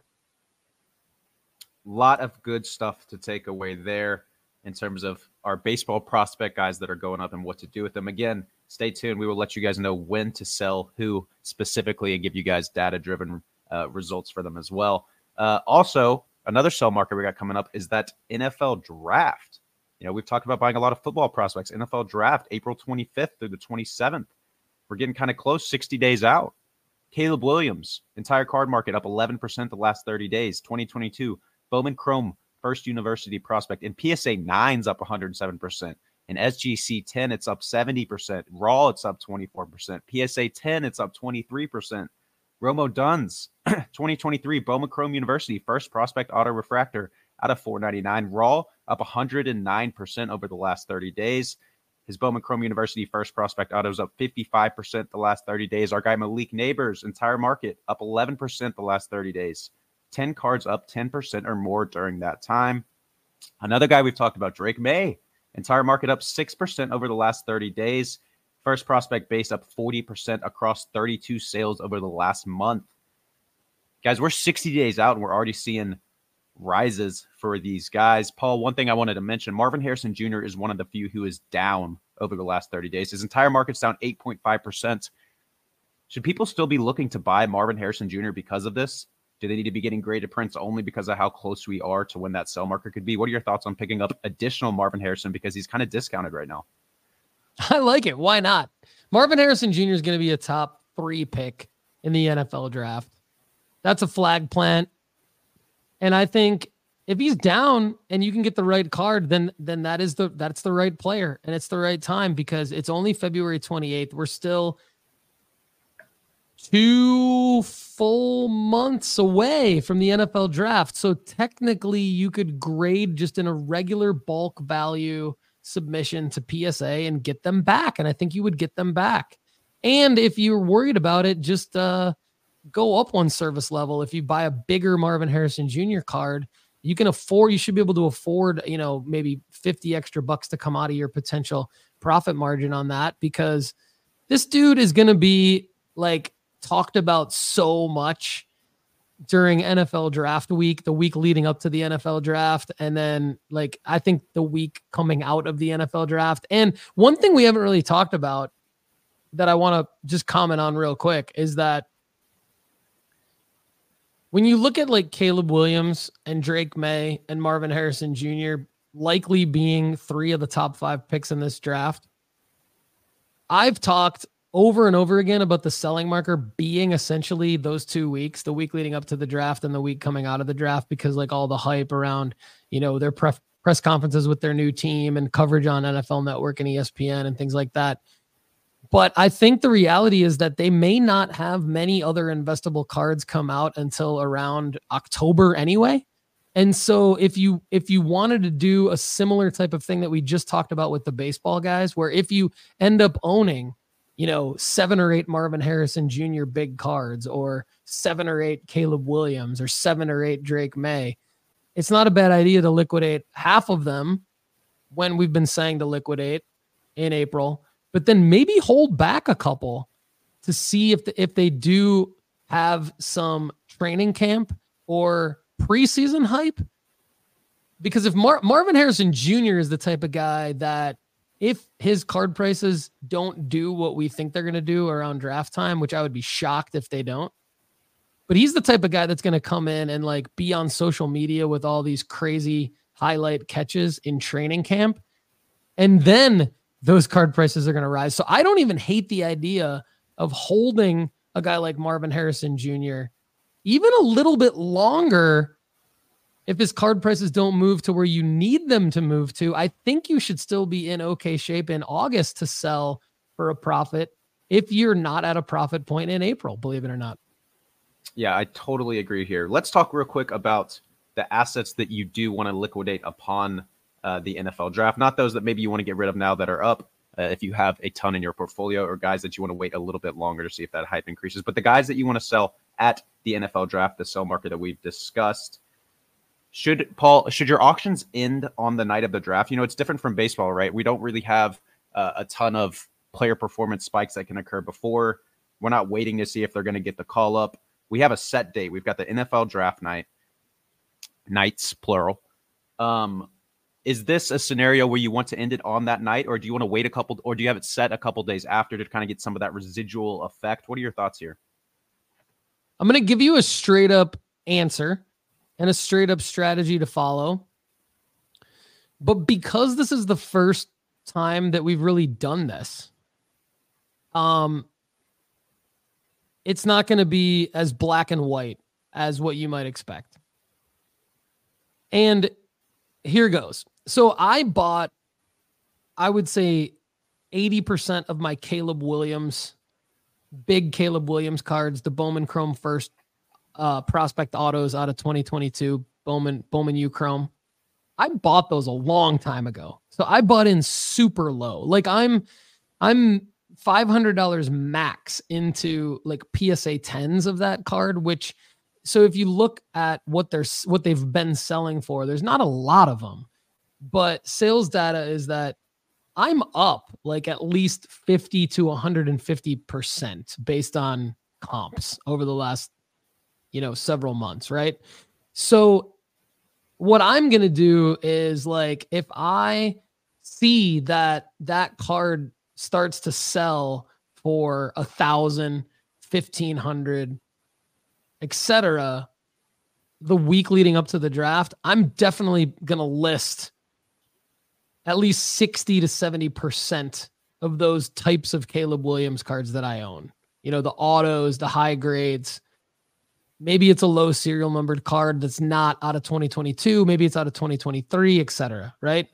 Lot of good stuff to take away there in terms of our baseball prospect guys that are going up and what to do with them. Again, stay tuned. We will let you guys know when to sell who specifically and give you guys data-driven uh, results for them as well. Uh, also, another sell market we got coming up is that N F L draft. You know, we've talked about buying a lot of football prospects. N F L draft, April twenty-fifth through the twenty-seventh. We're getting kind of close, sixty days out. Caleb Williams, entire card market up eleven percent the last thirty days. twenty twenty-two, Bowman Chrome, first university prospect. In P S A nine's up one hundred seven percent. In S G C ten, it's up seventy percent. Raw, it's up twenty-four percent. P S A ten, it's up twenty-three percent. Romo Duns, twenty twenty-three, Bowman Chrome University, first prospect auto refractor out of four ninety-nine. Raw, up one hundred nine percent over the last thirty days. His Bowman Chrome University first prospect autos up fifty-five percent the last thirty days. Our guy Malik Neighbors, entire market, up eleven percent the last thirty days. ten cards up ten percent or more during that time. Another guy we've talked about, Drake May, entire market up six percent over the last thirty days. First prospect base up forty percent across thirty-two sales over the last month. Guys, we're sixty days out and we're already seeing rises for these guys. Paul, one thing I wanted to mention, Marvin Harrison Junior is one of the few who is down over the last thirty days. His entire market's down eight point five percent. Should people still be looking to buy Marvin Harrison Junior because of this? Do they need to be getting graded prints only because of how close we are to when that sell market could be? What are your thoughts on picking up additional Marvin Harrison because he's kind of discounted right now? I like it. Why not? Marvin Harrison Junior is going to be a top three pick in the N F L draft. That's a flag plant. And I think if he's down and you can get the right card, then then that is the that's the right player and it's the right time because it's only February twenty-eighth. We're still two full months away from the N F L draft. So technically you could grade just in a regular bulk value submission to P S A and get them back. And I think you would get them back. And if you're worried about it, just uh, go up one service level. If you buy a bigger Marvin Harrison Junior card, you can afford, you should be able to afford, you know, maybe fifty extra bucks to come out of your potential profit margin on that, because this dude is going to be like talked about so much during N F L draft week, the week leading up to the N F L draft. And then like, I think the week coming out of the N F L draft. And one thing we haven't really talked about that I want to just comment on real quick is that when you look at like Caleb Williams and Drake May and Marvin Harrison Junior likely being three of the top five picks in this draft, I've talked over and over again about the selling marker being essentially those two weeks, the week leading up to the draft and the week coming out of the draft, because like all the hype around, you know, their pref- press conferences with their new team and coverage on N F L Network and E S P N and things like that. But I think the reality is that they may not have many other investable cards come out until around October anyway. And so if you if you wanted to do a similar type of thing that we just talked about with the baseball guys, where if you end up owning, you know, seven or eight Marvin Harrison Junior big cards, or seven or eight Caleb Williams, or seven or eight Drake May, it's not a bad idea to liquidate half of them when we've been saying to liquidate in April, but then maybe hold back a couple to see if the, if they do have some training camp or preseason hype. Because if Mar- Marvin Harrison Junior is the type of guy that if his card prices don't do what we think they're going to do around draft time, which I would be shocked if they don't. But he's the type of guy that's going to come in and like be on social media with all these crazy highlight catches in training camp. And then those card prices are going to rise. So I don't even hate the idea of holding a guy like Marvin Harrison Junior even a little bit longer. If his card prices don't move to where you need them to move to, I think you should still be in okay shape in August to sell for a profit if you're not at a profit point in April, believe it or not. Yeah, I totally agree here. Let's talk real quick about the assets that you do want to liquidate upon uh, the N F L draft. Not those that maybe you want to get rid of now that are up, uh, if you have a ton in your portfolio, or guys that you want to wait a little bit longer to see if that hype increases. But the guys that you want to sell at the N F L draft, the sell market that we've discussed. Should Paul, should your auctions end on the night of the draft? You know, it's different from baseball, right? We don't really have uh, a ton of player performance spikes that can occur before. We're not waiting to see if they're going to get the call up. We have a set date. We've got the N F L draft night, nights, plural. Um, is this a scenario where you want to end it on that night, or do you want to wait a couple, or do you have it set a couple days after to kind of get some of that residual effect? What are your thoughts here? I'm going to give you a straight up answer and a straight up strategy to follow. But because this is the first time that we've really done this, um, it's not going to be as black and white as what you might expect. And here goes. So I bought, I would say eighty percent of my Caleb Williams, big Caleb Williams cards, the Bowman Chrome First uh, prospect autos out of twenty twenty-two, Bowman, Bowman U Chrome. I bought those a long time ago. So I bought in super low. Like I'm, I'm five hundred dollars max into like P S A tens of that card, which, so if you look at what they're, what they've been selling for, there's not a lot of them, but sales data is that I'm up like at least fifty to one hundred fifty percent based on comps over the last, you know, several months. Right. So what I'm going to do is like, if I see that that card starts to sell for a thousand, fifteen hundred, et cetera, the week leading up to the draft, I'm definitely going to list at least sixty to seventy percent of those types of Caleb Williams cards that I own. You know, the autos, the high grades. Maybe it's a low serial numbered card that's not out of twenty twenty-two. Maybe it's out of twenty twenty-three, et cetera. Right.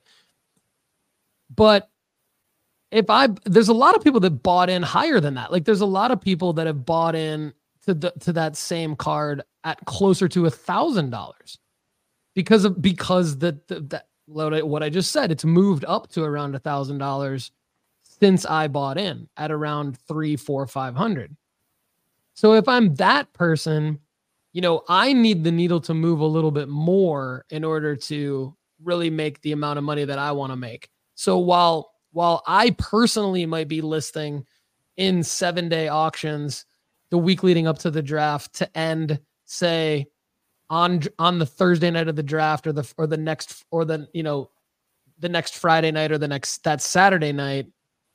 But if I, there's a lot of people that bought in higher than that. Like there's a lot of people that have bought in to the, to that same card at closer to a thousand dollars because of, because the, the, that what I just said, it's moved up to around a thousand dollars since I bought in at around three, four, five hundred. So if I'm that person, you know, I need the needle to move a little bit more in order to really make the amount of money that I want to make. So while While I personally might be listing in seven day auctions the week leading up to the draft to end, say, on on the Thursday night of the draft or the or the next or the you know the next Friday night or the next that Saturday night,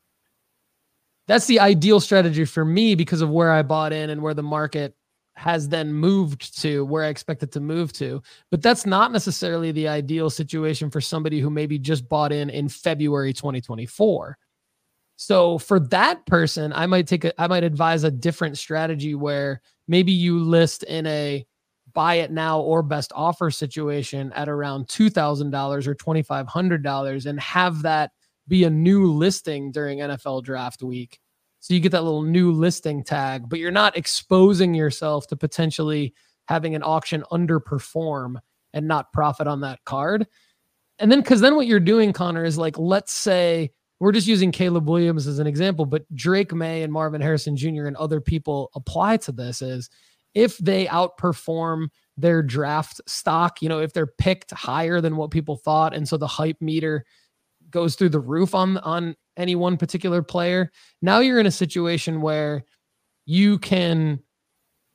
that's the ideal strategy for me because of where I bought in and where the market has then moved to, where I expect it to move to. But that's not necessarily the ideal situation for somebody who maybe just bought in in February twenty twenty-four. So for that person, I might take a, I might advise a different strategy where maybe you list in a buy it now or best offer situation at around two thousand dollars or twenty-five hundred dollars and have that be a new listing during N F L draft week. So you get that little new listing tag, but you're not exposing yourself to potentially having an auction underperform and not profit on that card. And then, because then what you're doing, Connor, is like, let's say we're just using Caleb Williams as an example, but Drake May and Marvin Harrison Junior and other people apply to this is if they outperform their draft stock, you know, if they're picked higher than what people thought. And so the hype meter goes through the roof on, on any one particular player. Now you're in a situation where you can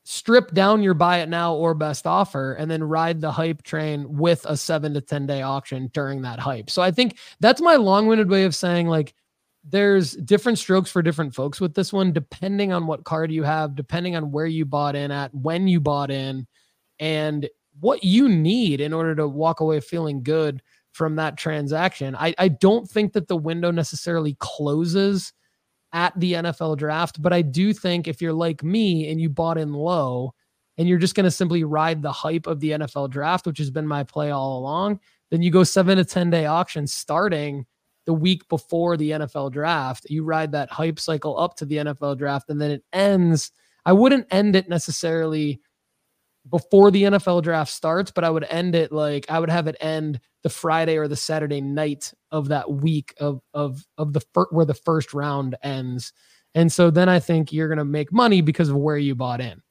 strip down your buy it now or best offer and then ride the hype train with a seven to ten day auction during that hype. So I think that's my long-winded way of saying, like, there's different strokes for different folks with this one, depending on what card you have, depending on where you bought in at, when you bought in, and what you need in order to walk away feeling good from that transaction. I, I don't think that the window necessarily closes at the N F L draft, but I do think if you're like me and you bought in low and you're just going to simply ride the hype of the N F L draft, which has been my play all along, then you go seven to ten day auction starting the week before the N F L draft. You ride that hype cycle up to the N F L draft, and then it ends. I wouldn't end it necessarily before the N F L draft starts, but I would end it like I would have it end the Friday or the Saturday night of that week of, of, of the fir- where the first round ends. And so then I think you're going to make money because of where you bought in.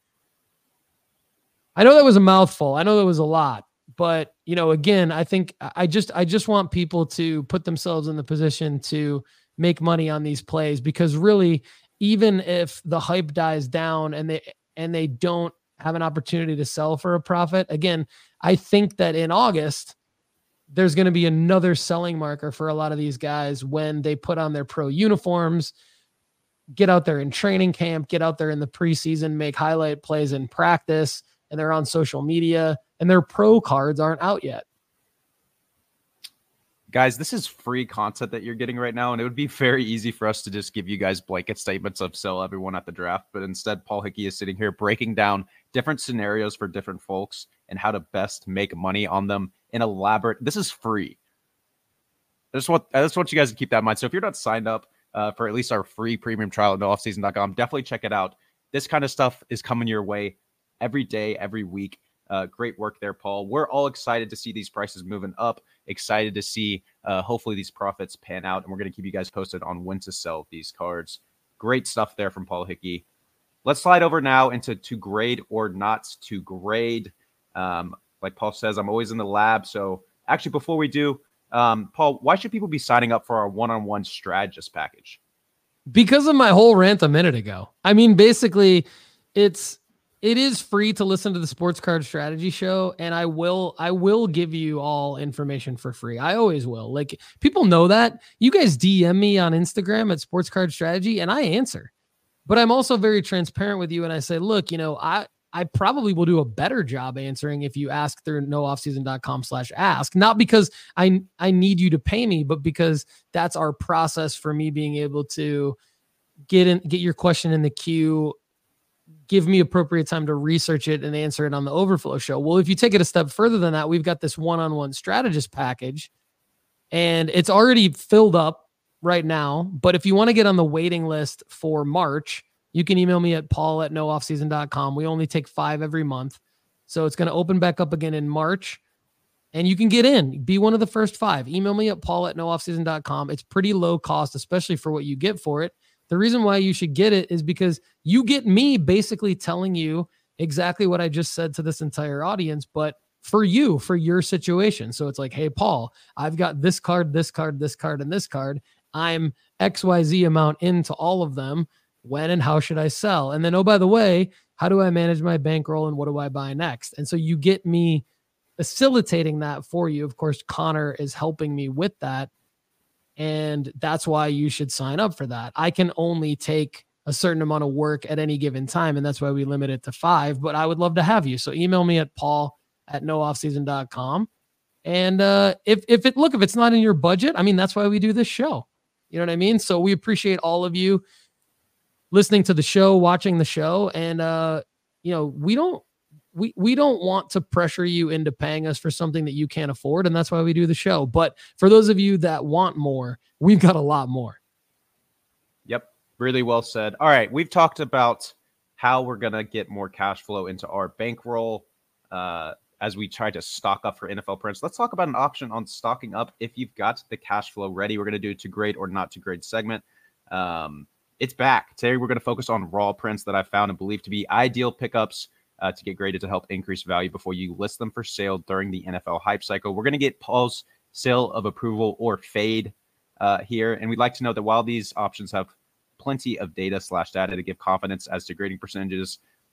I know that was a mouthful. I know that was a lot, but you know, again, I think I just, I just want people to put themselves in the position to make money on these plays, because really, even if the hype dies down and they, and they don't have an opportunity to sell for a profit, again, I think that in August, there's going to be another selling marker for a lot of these guys when they put on their pro uniforms, get out there in training camp, get out there in the preseason, make highlight plays in practice, and they're on social media and their pro cards aren't out yet. Guys, this is free content that you're getting right now, and it would be very easy for us to just give you guys blanket statements of sell everyone at the draft, but instead Paul Hickey is sitting here breaking down different scenarios for different folks and how to best make money on them in elaborate. This is free. I just want, I just want you guys to keep that in mind. So if you're not signed up uh, for at least our free premium trial at no off season dot com, definitely check it out. This kind of stuff is coming your way every day, every week. Uh, great work there, Paul. We're all excited to see these prices moving up, excited to see uh, hopefully these profits pan out, and we're going to keep you guys posted on when to sell these cards. Great stuff there from Paul Hickey. Let's slide over now into to grade or not to grade. Um, like Paul says, I'm always in the lab. So actually, before we do, um, Paul, why should people be signing up for our one-on-one strategist package? Because of my whole rant a minute ago. I mean, basically, it's it is free to listen to the Sports Card Strategy Show, and I will I will give you all information for free. I always will. Like, people know that. You guys D M me on Instagram at Sports Card Strategy, and I answer. But I'm also very transparent with you, and I say, look, you know, I I probably will do a better job answering if you ask through no off season dot com slash ask, not because I, I need you to pay me, but because that's our process for me being able to get in, get your question in the queue, give me appropriate time to research it and answer it on the Overflow Show. Well, if you take it a step further than that, we've got this one-on-one strategist package, and it's already filled up right now. But if you want to get on the waiting list for March, you can email me at paul at no off season dot com. We only take five every month. So it's going to open back up again in March, and you can get in, be one of the first five. Email me at paul at no off season dot com. It's pretty low cost, especially for what you get for it. The reason why you should get it is because you get me basically telling you exactly what I just said to this entire audience, but for you, for your situation. So it's like, hey, Paul, I've got this card, this card, this card, and this card. I'm X Y Z amount into all of them. When and how should I sell? And then, oh, by the way, how do I manage my bankroll and what do I buy next? And so you get me facilitating that for you. Of course, Connor is helping me with that. And that's why you should sign up for that. I can only take a certain amount of work at any given time, and that's why we limit it to five, but I would love to have you. So email me at paul at no off season dot com. And uh, if, if it, look, if it's not in your budget, I mean, that's why we do this show. You know what I mean? So we appreciate all of you listening to the show, watching the show. And, uh, you know, we don't, we, we don't want to pressure you into paying us for something that you can't afford. And that's why we do the show. But for those of you that want more, we've got a lot more. Yep. Really well said. All right. We've talked about how we're going to get more cash flow into our bankroll uh, as we try to stock up for N F L prints. Let's talk about an option on stocking up. If you've got the cash flow ready, we're going to do to grade or not to grade segment. Um, It's back. Today, we're going to focus on raw prints that I found and believe to be ideal pickups uh, to get graded to help increase value before you list them for sale during the N F L hype cycle. We're going to get Paul's sale of approval or fade uh, here. And we'd like to note that while these options have plenty of data slash data to give confidence as to grading percentages,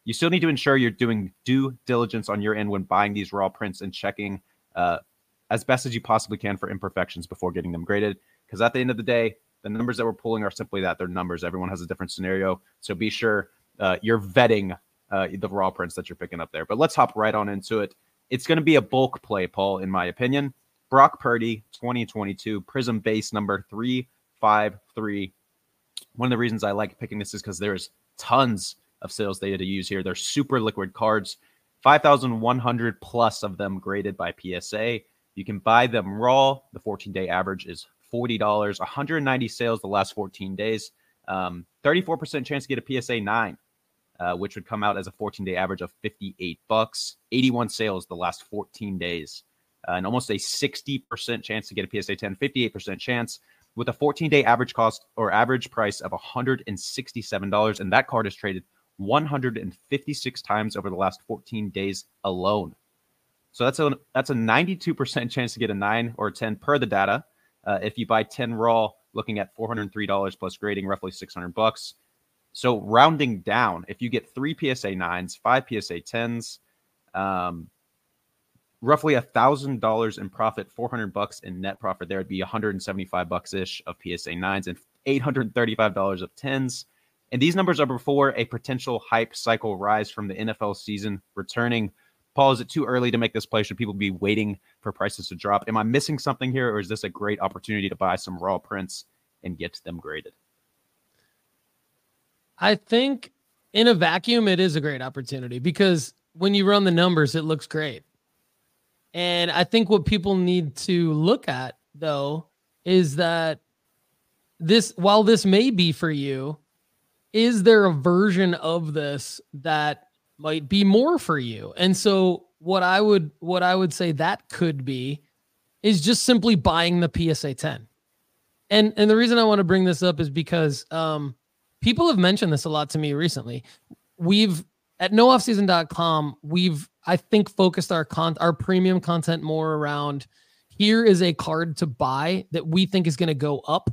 You still need to ensure you're doing due diligence on your end when buying these raw prints and checking uh, as best as you possibly can for imperfections before getting them graded. Because at the end of the day, the numbers that we're pulling are simply that. They're numbers. Everyone has a different scenario. So be sure uh, you're vetting uh, the raw prints that you're picking up there. But let's hop right on into it. It's going to be a bulk play, Paul, in my opinion. Brock Purdy, twenty twenty-two, Prism base number three five three. One of the reasons I like picking this is because there's tons of sales data to use here. They're super liquid cards, five thousand one hundred plus of them graded by P S A. You can buy them raw. The fourteen-day average is forty dollars, one hundred ninety sales the last fourteen days, um, thirty-four percent chance to get a P S A nine, uh, which would come out as a fourteen-day average of fifty-eight bucks, eighty-one sales the last fourteen days, uh, and almost a sixty percent chance to get a P S A ten, fifty-eight percent chance with a fourteen-day average cost or average price of one hundred sixty-seven dollars, and that card is traded one hundred fifty-six times over the last fourteen days alone. So that's a that's a ninety-two percent chance to get a nine or a ten per the data. Uh, if you buy ten raw, looking at four hundred three dollars plus grading, roughly six hundred bucks. So rounding down, if you get three P S A nines, five P S A tens, um, roughly a thousand dollars in profit, four hundred bucks in net profit. There would be one hundred seventy-five bucks ish of P S A nines and eight hundred thirty-five dollars of tens. And these numbers are before a potential hype cycle rise from the N F L season returning. Paul, is it too early to make this play? Should people be waiting for prices to drop? Am I missing something here, or is this a great opportunity to buy some raw prints and get them graded? I think in a vacuum, it is a great opportunity because when you run the numbers, it looks great. And I think what people need to look at, though, is that this, while this may be for you, is there a version of this that might be more for you? And so what I would, what I would say that could be is just simply buying the P S A ten. And, and the reason I want to bring this up is because um, people have mentioned this a lot to me recently. We've at no off season dot com, we've, I think, focused our con our premium content more around here is a card to buy that we think is going to go up,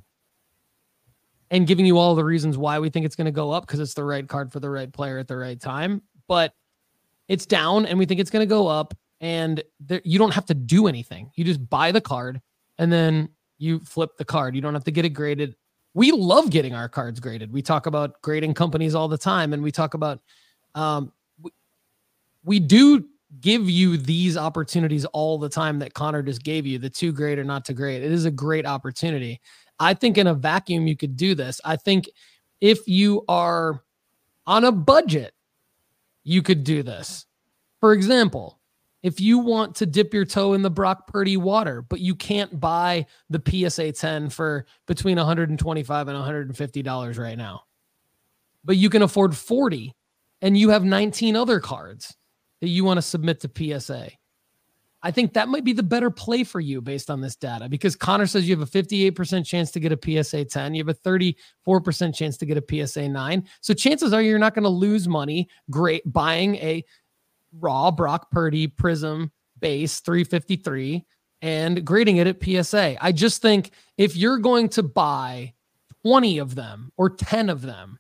and giving you all the reasons why we think it's going to go up because it's the right card for the right player at the right time. But it's down and we think it's going to go up, and there, you don't have to do anything. You just buy the card and then you flip the card. You don't have to get it graded. We love getting our cards graded. We talk about grading companies all the time. And we talk about, um, we, we do give you these opportunities all the time that Connor just gave you, the to grade or not to grade. It is a great opportunity. I think in a vacuum, you could do this. I think if you are on a budget, you could do this. For example, if you want to dip your toe in the Brock Purdy water, but you can't buy the P S A ten for between one hundred twenty-five dollars and one hundred fifty dollars right now, but you can afford forty and you have nineteen other cards that you want to submit to P S A. I think that might be the better play for you based on this data, because Connor says you have a fifty-eight percent chance to get a P S A ten. You have a thirty-four percent chance to get a P S A nine. So chances are you're not going to lose money great buying a raw Brock Purdy Prism base three fifty-three and grading it at P S A. I just think if you're going to buy twenty of them or ten of them,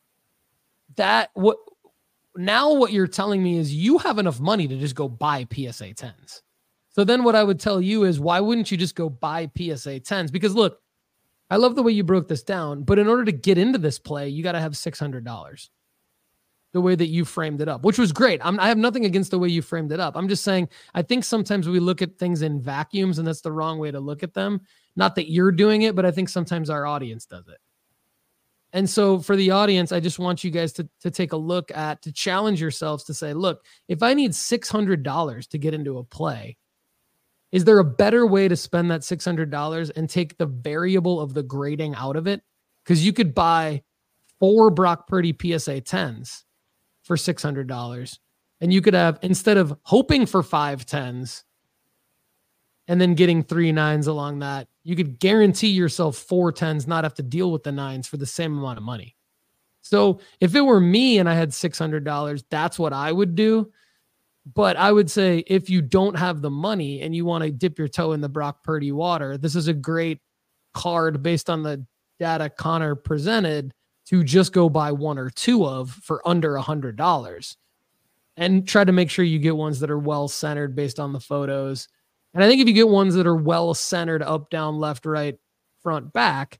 that what now what you're telling me is you have enough money to just go buy P S A tens. So then what I would tell you is, why wouldn't you just go buy P S A tens? Because look, I love the way you broke this down, but in order to get into this play, you got to have six hundred dollars. The way that you framed it up, which was great. I'm, I have nothing against the way you framed it up. I'm just saying, I think sometimes we look at things in vacuums, and that's the wrong way to look at them. Not that you're doing it, but I think sometimes our audience does it. And so for the audience, I just want you guys to, to take a look at, to challenge yourselves to say, look, if I need six hundred dollars to get into a play, is there a better way to spend that six hundred dollars and take the variable of the grading out of it? Because you could buy four Brock Purdy P S A tens for six hundred dollars. And you could have, instead of hoping for five tens and then getting three nines along that, you could guarantee yourself four tens, not have to deal with the nines for the same amount of money. So if it were me and I had six hundred dollars, that's what I would do. But I would say, if you don't have the money and you want to dip your toe in the Brock Purdy water, this is a great card based on the data Connor presented to just go buy one or two of for under a hundred dollars, and try to make sure you get ones that are well centered based on the photos. And I think if you get ones that are well centered up, down, left, right, front, back,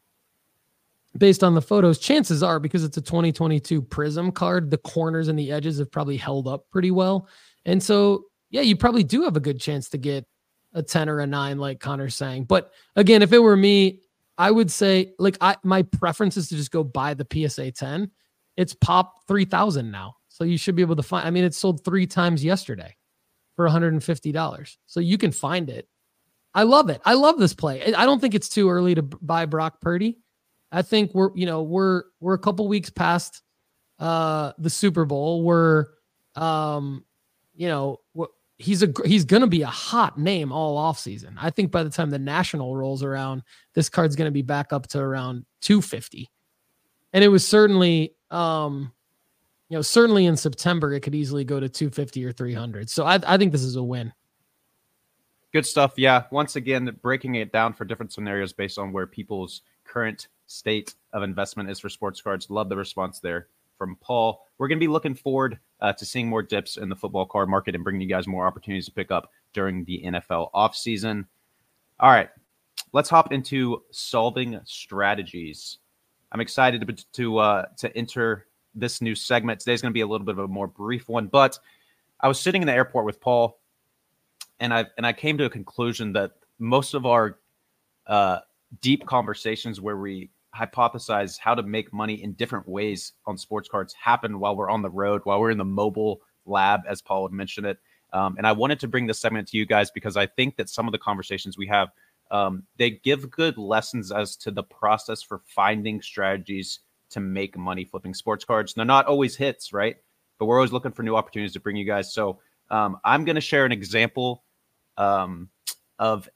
based on the photos, chances are, because it's a twenty twenty-two Prism card, the corners and the edges have probably held up pretty well. And so, yeah, you probably do have a good chance to get a ten or a nine, like Connor's saying. But again, if it were me, I would say, like, I my preference is to just go buy the P S A ten. It's pop three thousand now. So you should be able to find, I mean, it sold three times yesterday for one hundred fifty dollars. So you can find it. I love it. I love this play. I don't think it's too early to buy Brock Purdy. I think we're, you know, we're, we're a couple weeks past uh, the Super Bowl. We're, um, you know, we're, he's a, he's going to be a hot name all off season. I think by the time the national rolls around, this card's going to be back up to around two fifty. And it was certainly, um, you know, certainly in September, it could easily go to two fifty or three hundred. So I, I think this is a win. Good stuff. Yeah. Once again, breaking it down for different scenarios based on where people's current state of investment is for sports cards. Love the response there from Paul. We're going to be looking forward uh, to seeing more dips in the football card market and bringing you guys more opportunities to pick up during the N F L offseason. All right, let's hop into solving strategies. I'm excited to to, uh, to enter this new segment. Today's going to be a little bit of a more brief one, but I was sitting in the airport with Paul, and I and I came to a conclusion that most of our uh, deep conversations where we hypothesize how to make money in different ways on sports cards happen while we're on the road, while we're in the mobile lab, as Paul would mention it. Um, and I wanted to bring this segment to you guys because I think that some of the conversations we have, um, they give good lessons as to the process for finding strategies to make money flipping sports cards. They're not always hits, right? But we're always looking for new opportunities to bring you guys. So um, I'm going to share an example um, of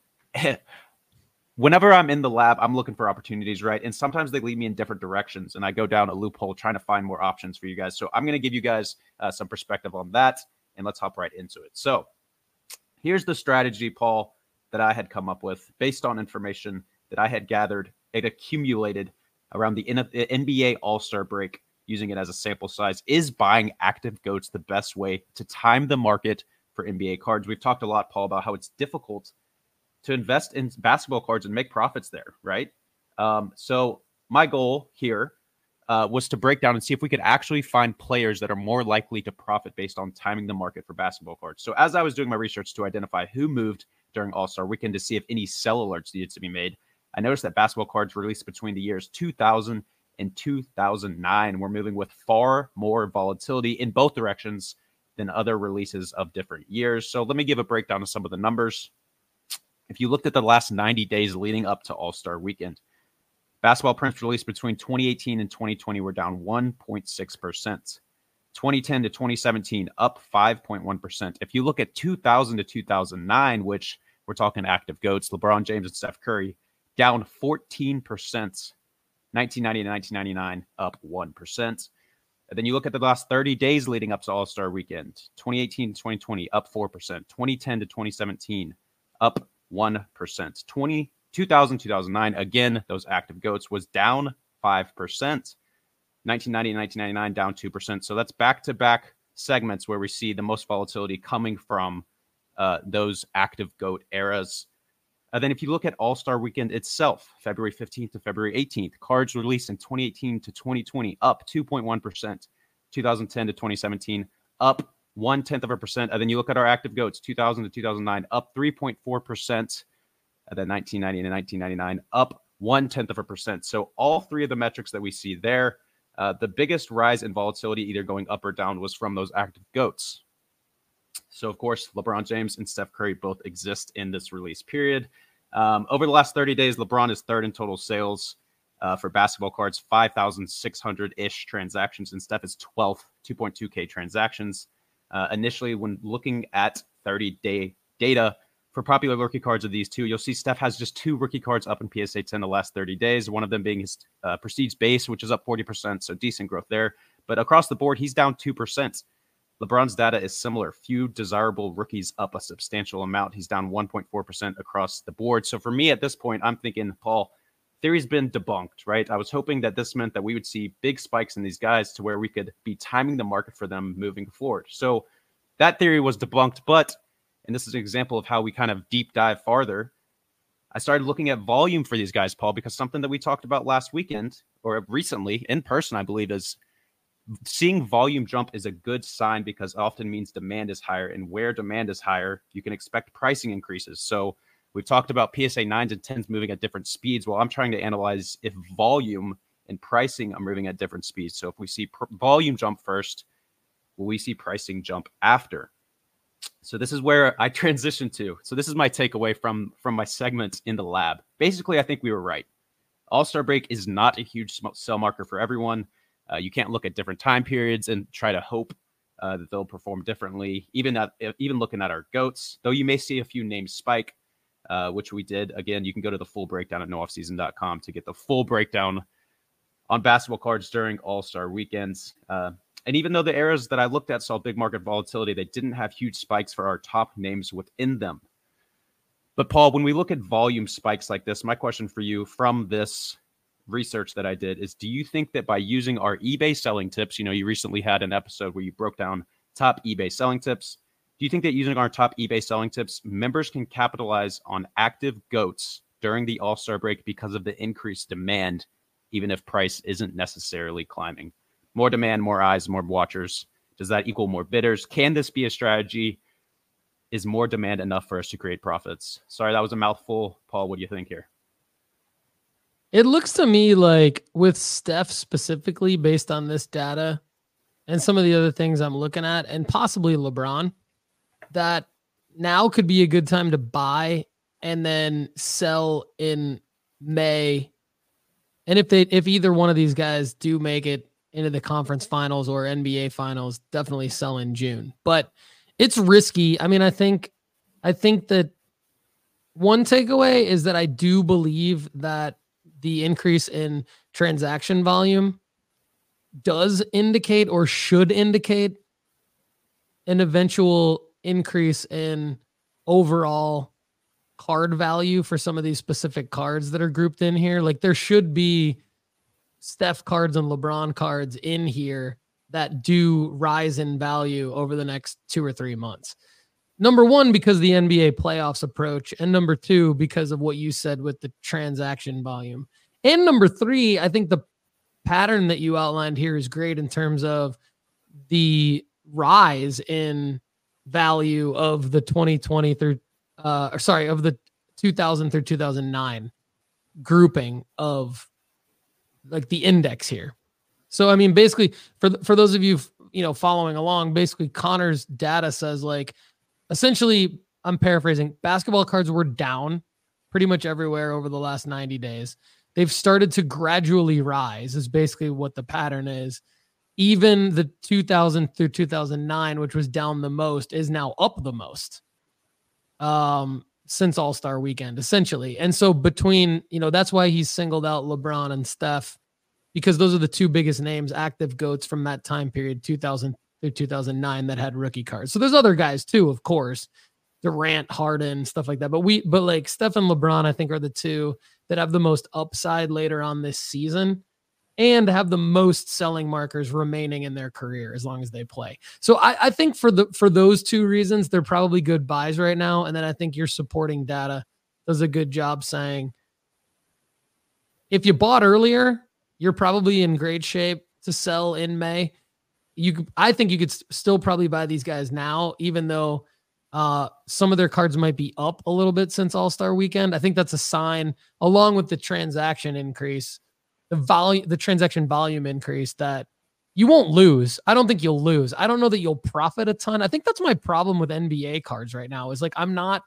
whenever I'm in the lab, I'm looking for opportunities, right? And sometimes they lead me in different directions, and I go down a loophole trying to find more options for you guys. So I'm going to give you guys uh, some perspective on that, and let's hop right into it. So here's the strategy, Paul, that I had come up with based on information that I had gathered. It accumulated around the N B A All-Star break, using it as a sample size. Is buying active goats the best way to time the market for N B A cards? We've talked a lot, Paul, about how it's difficult to invest in basketball cards and make profits there, right? Um, so my goal here uh, was to break down and see if we could actually find players that are more likely to profit based on timing the market for basketball cards. So as I was doing my research to identify who moved during All-Star Weekend to see if any sell alerts needed to be made, I noticed that basketball cards released between the years two thousand and two thousand nine were moving with far more volatility in both directions than other releases of different years. So let me give a breakdown of some of the numbers. If you looked at the last ninety days leading up to All-Star Weekend, basketball prints released between twenty eighteen and twenty twenty were down one point six percent. twenty ten to twenty seventeen, up five point one percent. If you look at two thousand to two thousand nine, which we're talking active goats, LeBron James and Steph Curry, down fourteen percent. nineteen ninety to nineteen ninety-nine, up one percent. And then you look at the last thirty days leading up to All-Star Weekend, twenty eighteen to twenty twenty, up four percent. twenty ten to twenty seventeen, up one percent. twenty, two thousand, two thousand nine, again, those active goats was down five percent. nineteen ninety and nineteen ninety-nine, down two percent. So that's back-to-back segments where we see the most volatility coming from uh, those active goat eras. And then if you look at All-Star Weekend itself, February fifteenth to February eighteenth, cards released in twenty eighteen to twenty twenty, up two point one percent. two thousand ten to twenty seventeen, up one-tenth of a percent. And then you look at our active goats, two thousand to two thousand nine, up three point four percent. And then nineteen ninety to nineteen ninety-nine, up one-tenth of a percent. So all three of the metrics that we see there, uh, the biggest rise in volatility, either going up or down, was from those active goats. So, of course, LeBron James and Steph Curry both exist in this release period. Um, over the last thirty days, LeBron is third in total sales uh, for basketball cards, five thousand six hundred-ish transactions, and Steph is twelfth, two point two K transactions. Uh, initially, when looking at thirty-day data for popular rookie cards of these two, you'll see Steph has just two rookie cards up in P S A ten the last thirty days, one of them being his uh, Prestige base, which is up forty percent, so decent growth there. But across the board, he's down two percent. LeBron's data is similar. Few desirable rookies up a substantial amount. He's down one point four percent across the board. So for me at this point, I'm thinking, Paul, theory's been debunked, right? I was hoping that this meant that we would see big spikes in these guys to where we could be timing the market for them moving forward. So that theory was debunked, but, and this is an example of how we kind of deep dive farther, I started looking at volume for these guys, Paul, because something that we talked about last weekend or recently in person, I believe, is seeing volume jump is a good sign because it often means demand is higher, and where demand is higher, you can expect pricing increases. So we've talked about P S A nines and tens moving at different speeds. Well, I'm trying to analyze if volume and pricing are moving at different speeds. So if we see pr- volume jump first, will we see pricing jump after? So this is where I transition to. So this is my takeaway from, from my segment in the lab. Basically, I think we were right. All-Star break is not a huge sell marker for everyone. Uh, you can't look at different time periods and try to hope uh, that they'll perform differently. Even at, even looking at our GOATs, though you may see a few names spike, uh, which we did. Again, you can go to the full breakdown at no off season dot com to get the full breakdown on basketball cards during All-Star weekends. Uh, and even though the eras that I looked at saw big market volatility, they didn't have huge spikes for our top names within them. But Paul, when we look at volume spikes like this, my question for you from this research that I did is, do you think that by using our eBay selling tips, you know, you recently had an episode where you broke down top eBay selling tips. Do you think that using our top eBay selling tips, members can capitalize on active GOATs during the All-Star break because of the increased demand, even if price isn't necessarily climbing? More demand, more eyes, more watchers. Does that equal more bidders? Can this be a strategy? Is more demand enough for us to create profits? Sorry, that was a mouthful. Paul, what do you think here? It looks to me like with Steph specifically, based on this data and some of the other things I'm looking at, and possibly LeBron, that now could be a good time to buy and then sell in May. And if they, if either one of these guys do make it into the conference finals or N B A finals, definitely sell in June. But it's risky. I mean, I think, I think that one takeaway is that I do believe that the increase in transaction volume does indicate or should indicate an eventual increase in overall card value for some of these specific cards that are grouped in here. Like there should be Steph cards and LeBron cards in here that do rise in value over the next two or three months. Number one, because the N B A playoffs approach, and number two, because of what you said with the transaction volume. And number three, I think the pattern that you outlined here is great in terms of the rise in value of the twenty twenty through, uh, or sorry, of the two thousand through two thousand nine grouping of like the index here. So, I mean, basically for, for those of you, you know, following along, basically Connor's data says like, essentially, I'm paraphrasing, basketball cards were down pretty much everywhere over the last ninety days. They've started to gradually rise is basically what the pattern is. Even the two thousand through two thousand nine, which was down the most, is now up the most um, since All-Star weekend, essentially. And so between, you know, that's why he's singled out LeBron and Steph, because those are the two biggest names, active GOATs from that time period, two thousand through two thousand nine, that had rookie cards. So there's other guys too, of course, Durant, Harden, stuff like that. But we, but like Steph and LeBron, I think are the two that have the most upside later on this season and have the most selling markers remaining in their career as long as they play. So I, I think for the, for those two reasons, they're probably good buys right now. And then I think your supporting data does a good job saying, if you bought earlier, you're probably in great shape to sell in May. You, I think you could st- still probably buy these guys now, even though uh, some of their cards might be up a little bit since All-Star weekend. I think that's a sign, along with the transaction increase, the volume, the transaction volume increase, that you won't lose. I don't think you'll lose. I don't know that you'll profit a ton. I think that's my problem with N B A cards right now is like, I'm not,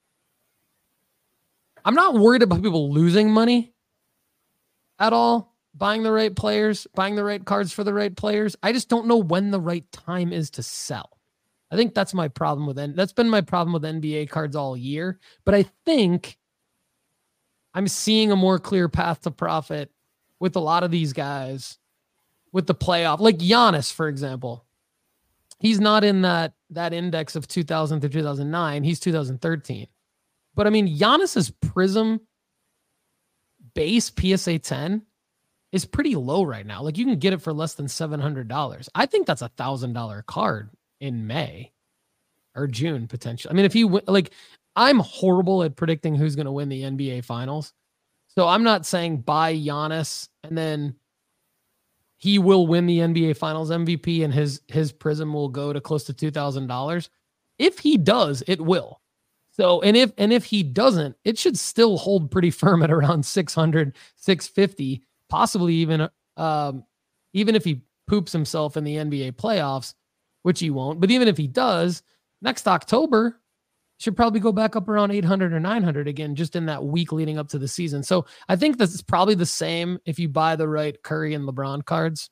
I'm not worried about people losing money at all. Buying the right players, buying the right cards for the right players. I just don't know when the right time is to sell. I think that's my problem with N. That's been my problem with N B A cards all year. But I think I'm seeing a more clear path to profit with a lot of these guys with the playoff. Like Giannis, for example. He's not in that, that index of two thousand to two thousand nine. He's two thousand thirteen. But I mean, Giannis's Prism base P S A ten is pretty low right now. Like you can get it for less than seven hundred dollars. I think that's a one thousand dollars card in May or June potentially. I mean, if he like, I'm horrible at predicting who's going to win the N B A finals. So I'm not saying buy Giannis and then he will win the N B A finals M V P and his, his prism will go to close to two thousand dollars. If he does, it will. So, and if, and if he doesn't, it should still hold pretty firm at around six hundred, six fifty, possibly even, um, even if he poops himself in the N B A playoffs, which he won't. But even if he does, next October should probably go back up around eight hundred or nine hundred again, just in that week leading up to the season. So I think this is probably the same if you buy the right Curry and LeBron cards.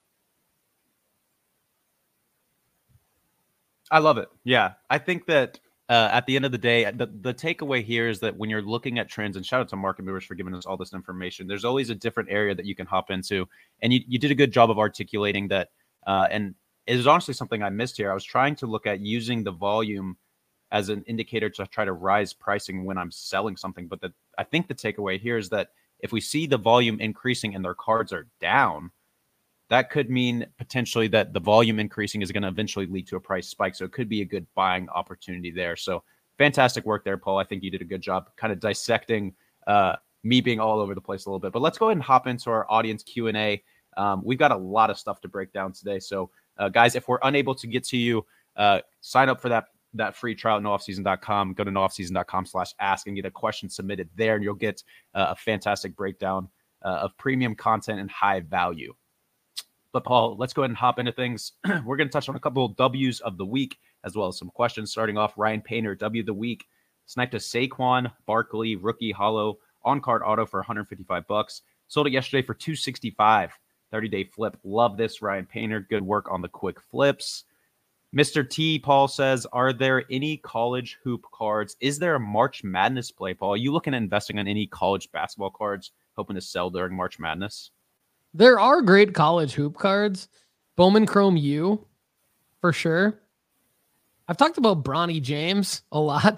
I love it. Yeah. I think that uh, at the end of the day, the, the takeaway here is that when you're looking at trends, and shout out to Market Movers for giving us all this information, there's always a different area that you can hop into. And you, you did a good job of articulating that. Uh, and it is honestly something I missed here. I was trying to look at using the volume as an indicator to try to rise pricing when I'm selling something. But the, I think the takeaway here is that if we see the volume increasing and their cards are down, that could mean potentially that the volume increasing is going to eventually lead to a price spike. So it could be a good buying opportunity there. So fantastic work there, Paul. I think you did a good job kind of dissecting uh, me being all over the place a little bit. But let's go ahead and hop into our audience Q and A. Um, we've got a lot of stuff to break down today. So uh, guys, if we're unable to get to you, uh, sign up for that that free trial at no off season dot com. Go to no off season dot com slash ask and get a question submitted there. And you'll get uh, a fantastic breakdown uh, of premium content and high value. But Paul, let's go ahead and hop into things. We're going to touch on a couple of W's of the week, as well as some questions. Starting off, Ryan Painter, W of the week, sniped a Saquon Barkley rookie hollow on-card auto for one hundred fifty-five bucks. Sold it yesterday for two sixty-five, thirty-day flip. Love this, Ryan Painter. Good work on the quick flips. Mister T, Paul says, are there any college hoop cards? Is there a March Madness play, Paul? Are you looking at investing on any college basketball cards, hoping to sell during March Madness? There are great college hoop cards. Bowman Chrome U, for sure. I've talked about Bronny James a lot.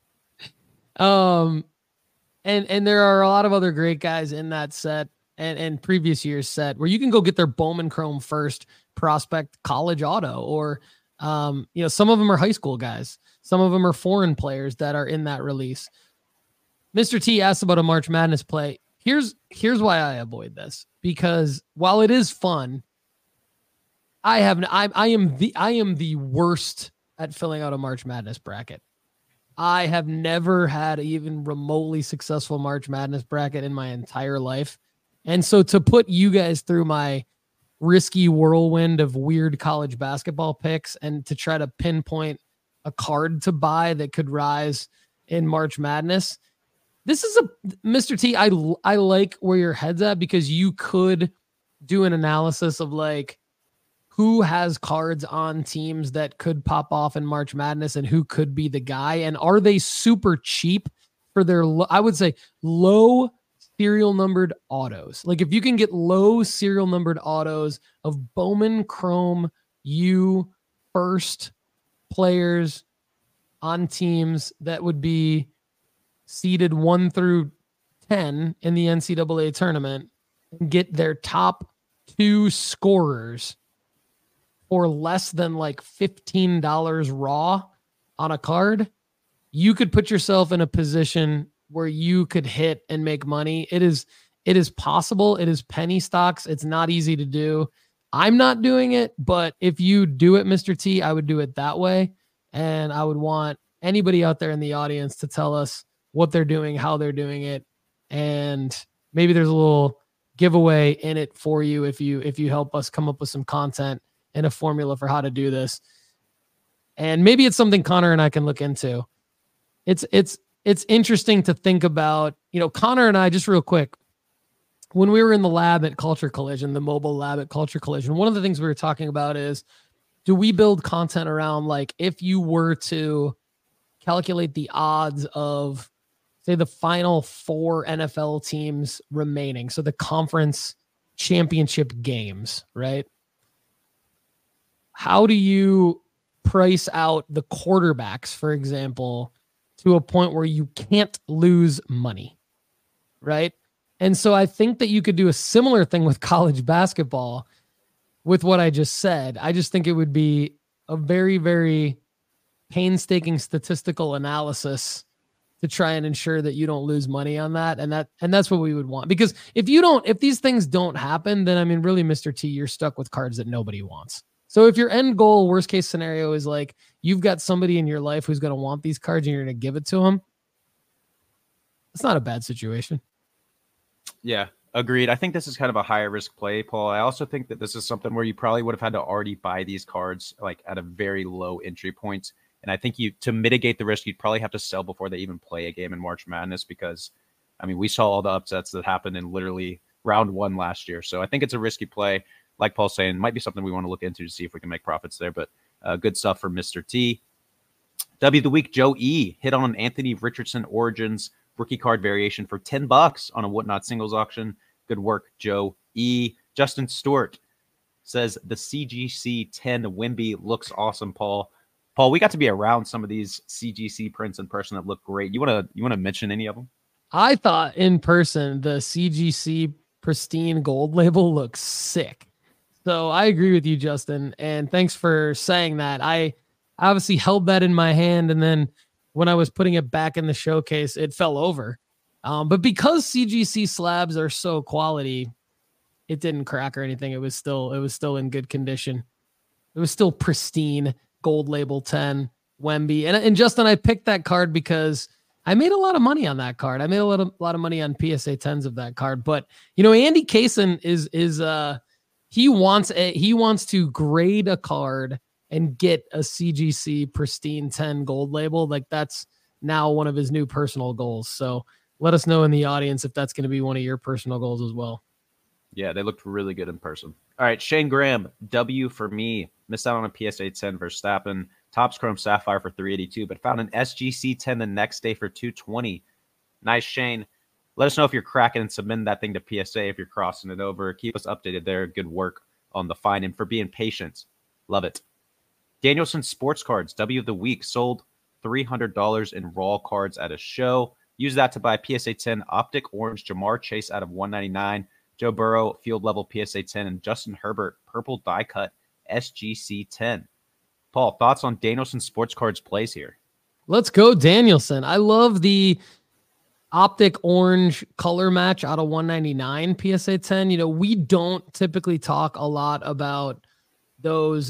um, and and there are a lot of other great guys in that set and, and previous year's set where you can go get their Bowman Chrome first prospect college auto, or um, you know, some of them are high school guys. Some of them are foreign players that are in that release. Mister T asked about a March Madness play. Here's here's why I avoid this, because while it is fun, I have I I am the I am the worst at filling out a March Madness bracket. I have never had an even remotely successful March Madness bracket in my entire life. And so to put you guys through my risky whirlwind of weird college basketball picks and to try to pinpoint a card to buy that could rise in March Madness, this is a Mister T. I, I like where your head's at, because you could do an analysis of like who has cards on teams that could pop off in March Madness and who could be the guy. And are they super cheap for their, I would say, low serial numbered autos? Like if you can get low serial numbered autos of Bowman Chrome U first players on teams that would be seeded one through ten in the N C double A tournament, and get their top two scorers for less than like fifteen dollars raw on a card, you could put yourself in a position where you could hit and make money. It is, it is possible. It is penny stocks. It's not easy to do. I'm not doing it, but if you do it, Mister T, I would do it that way. And I would want anybody out there in the audience to tell us what they're doing, how they're doing it. And maybe there's a little giveaway in it for you if you, if you help us come up with some content and a formula for how to do this. And maybe it's something Connor and I can look into. It's, it's, it's interesting to think about, you know, Connor and I, just real quick, when we were in the lab at Culture Collision, the mobile lab at Culture Collision, one of the things we were talking about is, do we build content around, like, if you were to calculate the odds of, say, the final four N F L teams remaining, so the conference championship games, right? How do you price out the quarterbacks, for example, to a point where you can't lose money, right? And so I think that you could do a similar thing with college basketball with what I just said. I just think it would be a very, very painstaking statistical analysis to try and ensure that you don't lose money on that. And that, and that's what we would want, because if you don't, if these things don't happen, then I mean, really, Mister T, you're stuck with cards that nobody wants. So if your end goal, worst case scenario, is like, you've got somebody in your life who's going to want these cards and you're going to give it to them, it's not a bad situation. Yeah, agreed. I think this is kind of a higher risk play, Paul. I also think that this is something where you probably would have had to already buy these cards like at a very low entry point. And I think you, to mitigate the risk, you'd probably have to sell before they even play a game in March Madness, because, I mean, we saw all the upsets that happened in literally round one last year. So I think it's a risky play. Like Paul's saying, might be something we want to look into to see if we can make profits there. But uh, good stuff for Mister T. W of the week, Joe E. hit on an Anthony Richardson Origins rookie card variation for ten bucks on a Whatnot singles auction. Good work, Joe E. Justin Stewart says the C G C ten Wemby looks awesome, Paul. Paul, we got to be around some of these C G C prints in person that look great. You want to you want to mention any of them? I thought in person the C G C pristine gold label looks sick. So I agree with you, Justin, and thanks for saying that. I obviously held that in my hand, and then when I was putting it back in the showcase, it fell over. Um, but because C G C slabs are so quality, it didn't crack or anything. It was still it was still in good condition. It was still pristine. Gold label ten Wemby. And, and Justin, I picked that card because I made a lot of money on that card. I made a lot of, lot of money on P S A tens of that card. But, you know, Andy Kaysen is, is uh, he wants a, he wants to grade a card and get a C G C pristine ten gold label. Like, that's now one of his new personal goals. So let us know in the audience if that's going to be one of your personal goals as well. Yeah, they looked really good in person. All right, Shane Graham, W for me. Missed out on a P S A ten Verstappen. Topps Chrome Sapphire for three eighty-two, but found an S G C ten the next day for two twenty. Nice, Shane. Let us know if you're cracking and submitting that thing to P S A, if you're crossing it over. Keep us updated there. Good work on the find and for being patient. Love it. Danielson Sports Cards, W of the week, sold three hundred dollars in raw cards at a show. Use that to buy P S A ten Optic Orange Jamar Chase out of one ninety-nine. Joe Burrow, field level P S A ten, and Justin Herbert, purple die cut S G C ten. Paul, thoughts on Danielson Sports Cards plays here? Let's go, Danielson. I love the Optic Orange color match out of one ninety-nine P S A ten. You know, we don't typically talk a lot about those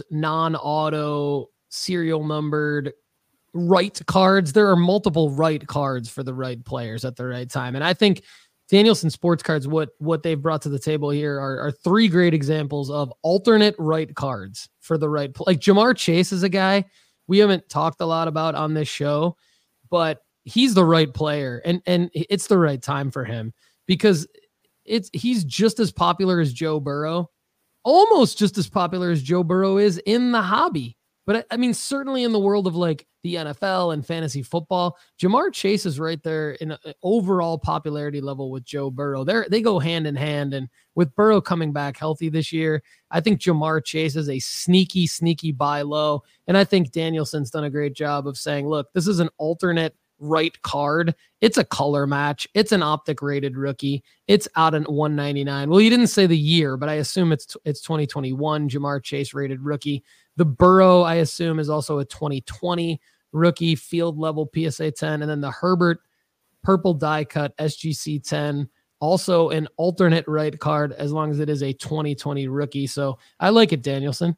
non-auto serial numbered right cards. There are multiple right cards for the right players at the right time. And I think Danielson Sports Cards, what what they've brought to the table here are, are three great examples of alternate right cards for the right. Like Jamar Chase is a guy we haven't talked a lot about on this show, but he's the right player, and and it's the right time for him because it's he's just as popular as Joe Burrow, almost just as popular as Joe Burrow is in the hobby. But I mean, certainly in the world of like the N F L and fantasy football, Jamar Chase is right there in an overall popularity level with Joe Burrow. They they go hand in hand. And with Burrow coming back healthy this year, I think Jamar Chase is a sneaky, sneaky buy low. And I think Danielson's done a great job of saying, look, this is an alternate right card. It's a color match. It's an optic rated rookie. It's out at one ninety-nine. Well, you didn't say the year, but I assume it's it's twenty twenty-one Jamar Chase rated rookie. The Burrow, I assume, is also a twenty twenty rookie field level P S A ten. And then the Herbert purple die cut S G C ten, also an alternate right card as long as it is a twenty twenty rookie. So I like it, Danielson.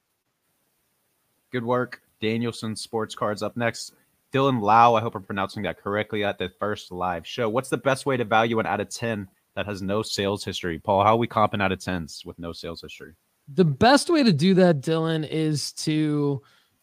Good work. Danielson Sports Cards up next. Dylan Lau, I hope I'm pronouncing that correctly, at the first live show. What's the best way to value an out of ten that has no sales history? Paul, how are we comping out of tens with no sales history? The best way to do that, Dylan, is to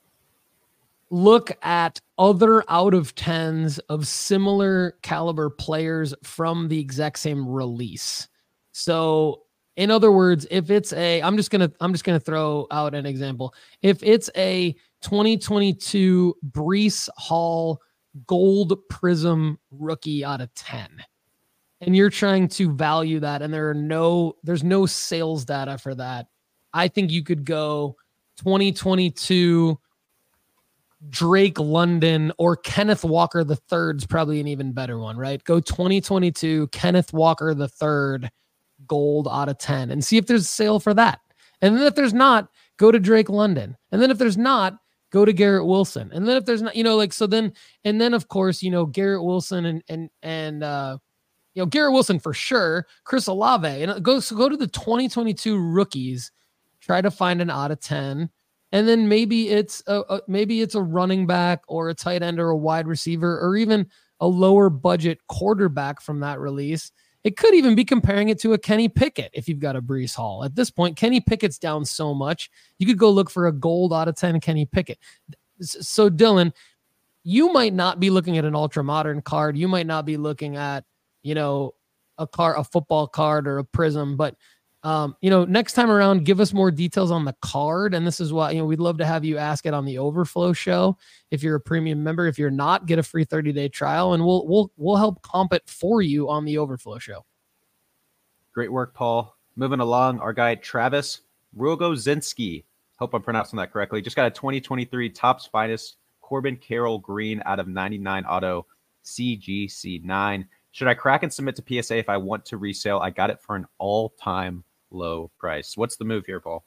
look at other out of tens of similar caliber players from the exact same release. So in other words, if it's a, I'm just going to, I'm just going to throw out an example. If it's a twenty twenty-two Breece Hall gold prism rookie out of ten, and you're trying to value that, and there are no, there's no sales data for that, I think you could go twenty twenty-two Drake London or Kenneth Walker the third is probably an even better one, right? Go twenty twenty-two Kenneth Walker the third gold out of ten and see if there's a sale for that. And then if there's not, go to Drake London. And then if there's not, go to Garrett Wilson. And then if there's not, you know, like, so then, and then of course, you know, Garrett Wilson and, and, and, uh, you know, Garrett Wilson for sure, Chris Olave, and go, so go to the twenty twenty-two rookies, try to find an out of ten. And then maybe it's a, a maybe it's a running back or a tight end or a wide receiver or even a lower budget quarterback from that release. It could even be comparing it to a Kenny Pickett if you've got a Breece Hall. At this point, Kenny Pickett's down so much, you could go look for a gold out of ten Kenny Pickett. So Dylan, you might not be looking at an ultra modern card. You might not be looking at, you know, a car, a football card or a prism, but Um, you know, next time around, give us more details on the card. And this is why, you know, we'd love to have you ask it on the Overflow show. If you're a premium member, if you're not, get a free thirty day trial and we'll, we'll, we'll help comp it for you on the Overflow show. Great work, Paul. Moving along, our guy, Travis Rogozinski. Hope I'm pronouncing that correctly. Just got a twenty twenty-three Topps Finest Corbin Carroll Green out of ninety-nine auto C G C nine. Should I crack and submit to P S A if I want to resale? I got it for an all-time low price. What's the move here, Paul?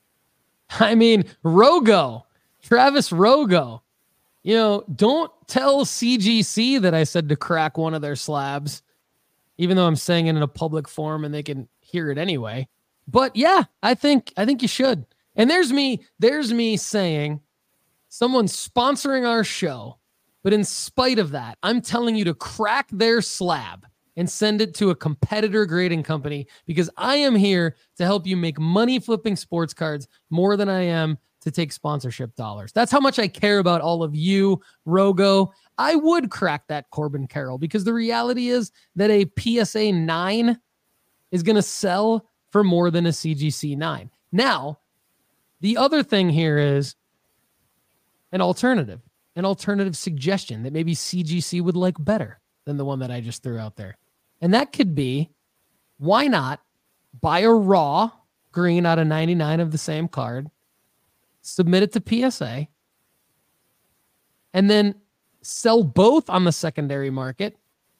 I mean, Rogo, Travis Rogo, you know, don't tell C G C that I said to crack one of their slabs, even though I'm saying it in a public forum and they can hear it anyway. But yeah, I think, I think you should. And there's me, there's me saying someone's sponsoring our show, but in spite of that, I'm telling you to crack their slab and send it to a competitor grading company because I am here to help you make money flipping sports cards more than I am to take sponsorship dollars. That's how much I care about all of you, Rogo. I would crack that Corbin Carroll because the reality is that a P S A nine is going to sell for more than a C G C nine. Now, the other thing here is an alternative, an alternative suggestion that maybe C G C would like better than the one that I just threw out there. And that could be, why not buy a raw green out of ninety-nine of the same card, submit it to P S A, and then sell both on the secondary market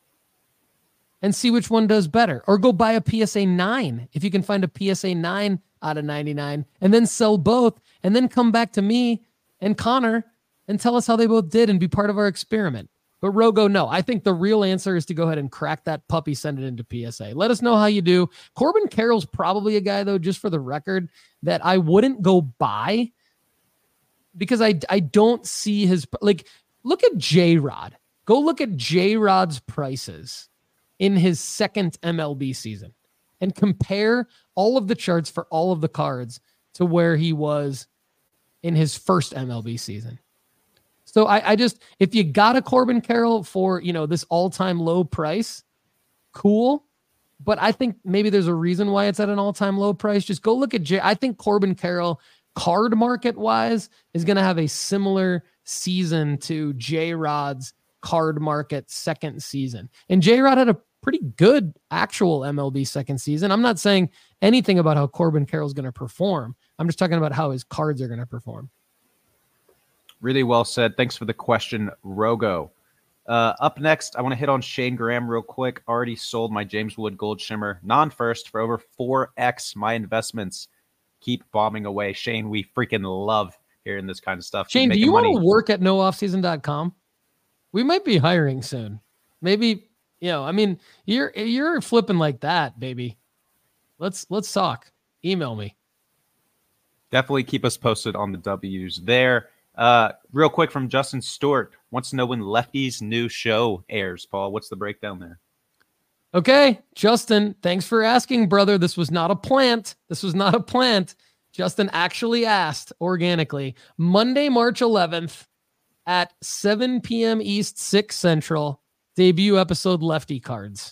and see which one does better. Or go buy a P S A nine if you can find a P S A nine out of ninety-nine and then sell both and then come back to me and Connor and tell us how they both did and be part of our experiment. But Rogo, no, I think the real answer is to go ahead and crack that puppy, send it into P S A. Let us know how you do. Corbin Carroll's probably a guy, though, just for the record, that I wouldn't go buy because I, I don't see his, like, look at J-Rod. Go look at J-Rod's prices in his second M L B season and compare all of the charts for all of the cards to where he was in his first M L B season. So I, I just, if you got a Corbin Carroll for, you know, this all-time low price, cool. But I think maybe there's a reason why it's at an all-time low price. Just go look at J. I think Corbin Carroll, card market-wise, is going to have a similar season to J-Rod's card market second season. And J-Rod had a pretty good actual M L B second season. I'm not saying anything about how Corbin Carroll's going to perform. I'm just talking about how his cards are going to perform. Really well said. Thanks for the question, Rogo. Uh, up next, I want to hit on Shane Graham real quick. Already sold my James Wood Gold Shimmer non-first for over four X. My investments keep bombing away. Shane, we freaking love hearing this kind of stuff. Shane, do you money. want to work at no off season dot com? We might be hiring soon. Maybe, you know, I mean, you're you're flipping like that, baby. Let's let's talk. Email me. Definitely keep us posted on the W's there. Uh, real quick from Justin Stewart wants to know when Lefty's new show airs. Paul, what's the breakdown there? Okay, Justin, thanks for asking, brother. This was not a plant. This was not a plant. Justin actually asked organically. Monday, March eleventh at seven p.m. East, six Central, debut episode Lefty Cards.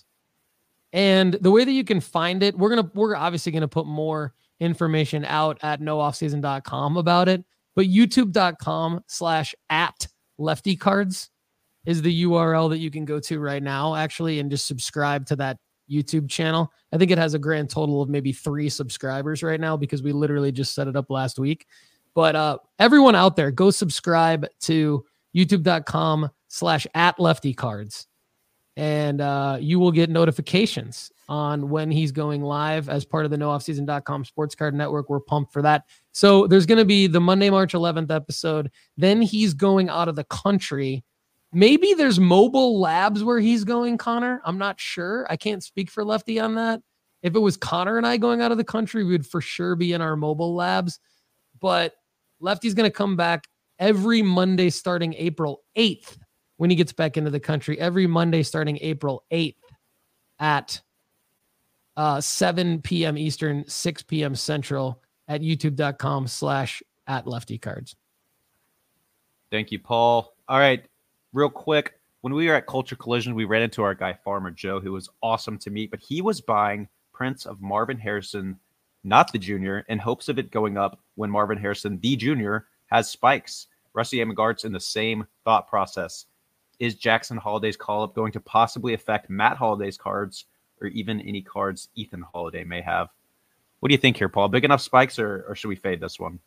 And the way that you can find it, we're gonna we're obviously gonna put more information out at no off season dot com about it. But youtube.com slash at lefty cards is the U R L that you can go to right now, actually, and just subscribe to that YouTube channel. I think it has a grand total of maybe three subscribers right now because we literally just set it up last week. But uh, everyone out there, go subscribe to youtube.com slash at lefty cards. And uh, you will get notifications on when he's going live as part of the no off season dot com Sports Card Network. We're pumped for that. So there's going to be the Monday, March eleventh episode. Then he's going out of the country. Maybe there's mobile labs where he's going, Connor. I'm not sure. I can't speak for Lefty on that. If it was Connor and I going out of the country, we would for sure be in our mobile labs. But Lefty's going to come back every Monday starting April eighth when he gets back into the country. Every Monday starting April eighth at uh, seven p.m. Eastern, six p.m. Central at youtube.com slash at lefty cards. Thank you, Paul. All right, real quick. When we were at Culture Collision, we ran into our guy, Farmer Joe, who was awesome to meet, but he was buying prints of Marvin Harrison, not the junior, in hopes of it going up when Marvin Harrison, the junior, has spikes. Rusty Amagart's in the same thought process. Is Jackson Holliday's call-up going to possibly affect Matt Holliday's cards or even any cards Ethan Holliday may have? What do you think here, Paul? Big enough spikes, or, or should we fade this one?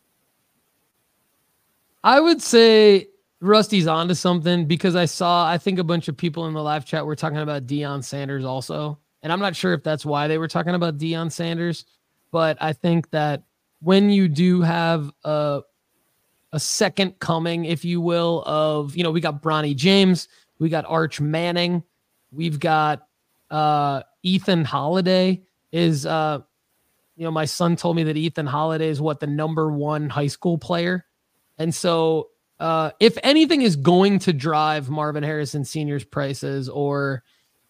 I would say Rusty's onto something, because I saw, I think a bunch of people in the live chat were talking about Deion Sanders also. And I'm not sure if that's why they were talking about Deion Sanders, but I think that when you do have a, a second coming, if you will, of, you know, we got Bronny James, we got Arch Manning, we've got uh, Ethan Holliday is, uh, you know, my son told me that Ethan Holliday is what, the number one high school player. And so uh, if anything is going to drive Marvin Harrison Senior's prices, or,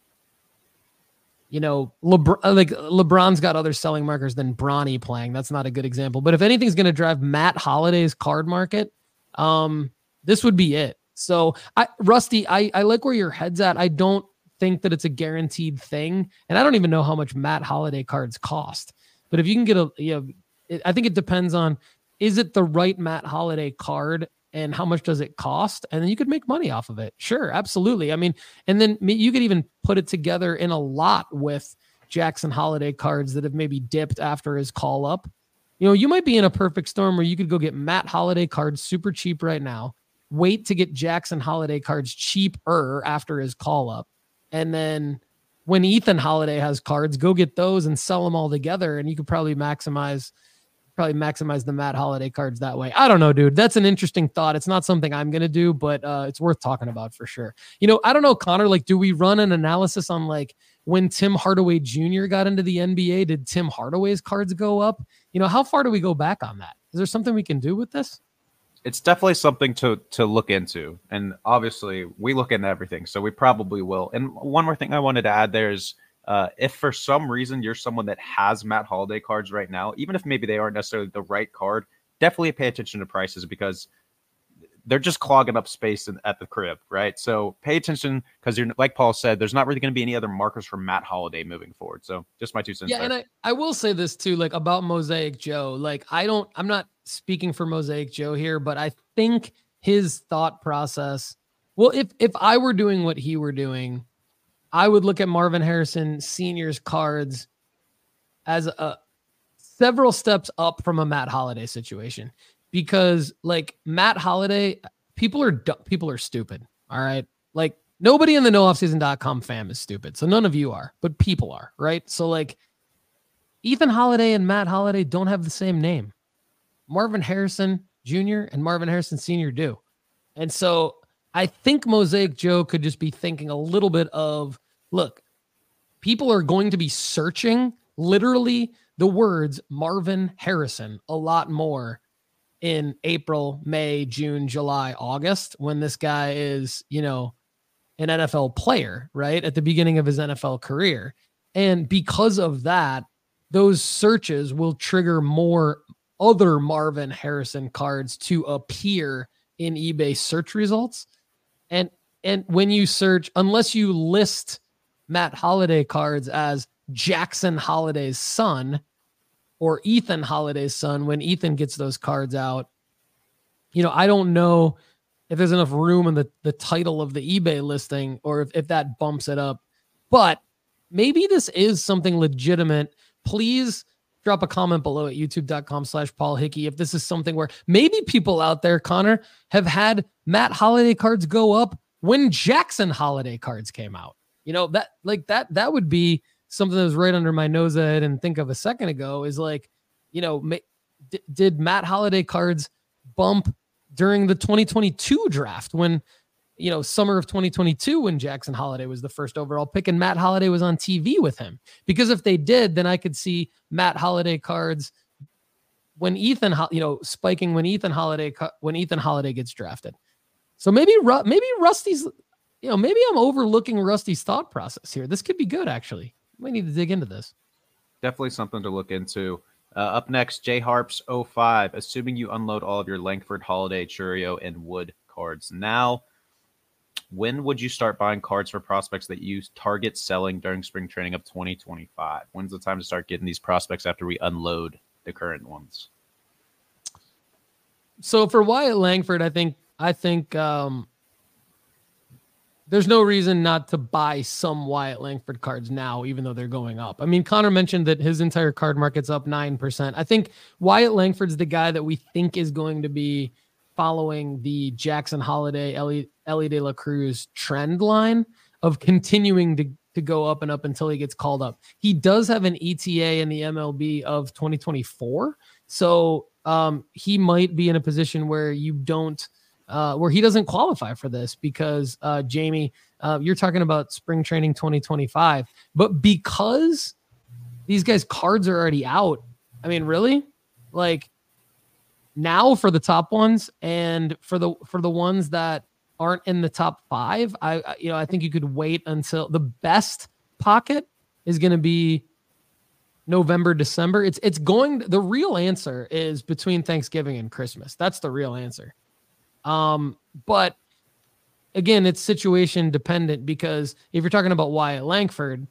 you know, LeBron, like LeBron's got other selling markers than Bronny playing. That's not a good example. But if anything's going to drive Matt Holliday's card market, um, this would be it. So, I, Rusty, I, I like where your head's at. I don't think that it's a guaranteed thing. And I don't even know how much Matt Holliday cards cost. But if you can get a, you know, it, I think it depends on, is it the right Matt Holliday card and how much does it cost? And then you could make money off of it. Sure, absolutely. I mean, and then you could even put it together in a lot with Jackson Holliday cards that have maybe dipped after his call up. You know, you might be in a perfect storm where you could go get Matt Holliday cards super cheap right now, wait to get Jackson Holliday cards cheaper after his call up. And then when Ethan Holliday has cards, go get those and sell them all together. And you could probably maximize probably maximize the Matt Holliday cards that way. I don't know, dude. That's an interesting thought. It's not something I'm going to do, but uh, it's worth talking about for sure. You know, I don't know, Connor, like, do we run an analysis on like when Tim Hardaway Junior got into the N B A, did Tim Hardaway's cards go up? You know, how far do we go back on that? Is there something we can do with this? It's definitely something to to look into. And obviously we look into everything, so we probably will. And one more thing I wanted to add there is, Uh, if for some reason you're someone that has Matt Holliday cards right now, even if maybe they aren't necessarily the right card, definitely pay attention to prices, because they're just clogging up space in, at the crib, right? So pay attention, because you're, like Paul said, there's not really going to be any other markers for Matt Holliday moving forward. So just my two cents. Yeah, there. and I, I will say this too, like about Mosaic Joe. Like I don't, I'm not speaking for Mosaic Joe here, but I think his thought process. Well, if if I were doing what he were doing, I would look at Marvin Harrison Senior's cards as a several steps up from a Matt Holliday situation, because like Matt Holliday, people are people are stupid. All right. Like nobody in the no off season dot com fam is stupid. So none of you are, but people are, right? So like Ethan Holliday and Matt Holliday don't have the same name. Marvin Harrison Junior and Marvin Harrison Senior do. And so I think Mosaic Joe could just be thinking a little bit of, look, people are going to be searching literally the words Marvin Harrison a lot more in April, May, June, July, August, when this guy is, you know, an N F L player, right? At the beginning of his N F L career. And because of that, those searches will trigger more other Marvin Harrison cards to appear in eBay search results. And and when you search, unless you list Matt Holliday cards as Jackson Holliday's son or Ethan Holliday's son, when Ethan gets those cards out, you know, I don't know if there's enough room in the, the title of the eBay listing, or if, if that bumps it up. But maybe this is something legitimate. Please drop a comment below at youtube.com slash Paul Hickey if this is something where maybe people out there, Connor, have had Matt Holliday cards go up when Jackson Holliday cards came out. You know, that like that, that would be something that was right under my nose that I didn't think of a second ago is like, you know, ma- d- did Matt Holliday cards bump during the twenty twenty-two draft when, you know, summer of twenty twenty-two when Jackson Holliday was the first overall pick and Matt Holliday was on T V with him? Because if they did, then I could see Matt Holliday cards when Ethan, you know, spiking when Ethan Holliday, when Ethan Holliday gets drafted. So maybe, maybe Rusty's, you know, maybe I'm overlooking Rusty's thought process here. This could be good, actually. We need to dig into this. Definitely something to look into. Uh, up next, J Harps oh five. Assuming you unload all of your Langford, Holiday, Churio, and Wood cards now, when would you start buying cards for prospects that you target selling during spring training of twenty twenty-five? When's the time to start getting these prospects after we unload the current ones? So for Wyatt Langford, I think I think um, there's no reason not to buy some Wyatt Langford cards now, even though they're going up. I mean, Connor mentioned that his entire card market's up nine percent. I think Wyatt Langford's the guy that we think is going to be following the Jackson Holliday, Ellie, Ellie De La Cruz trend line of continuing to, to go up and up until he gets called up. He does have an E T A in the M L B of twenty twenty-four. So um, he might be in a position where you don't, Uh, where he doesn't qualify for this because, uh, Jamie, uh, you're talking about spring training twenty twenty-five, but because these guys' cards are already out, I mean, really, like now for the top ones and for the for the ones that aren't in the top five, I you know I think you could wait until the best pocket is going to be November, December. It's it's going. The real answer is between Thanksgiving and Christmas. That's the real answer. Um, but again, it's situation dependent because if you're talking about Wyatt Langford,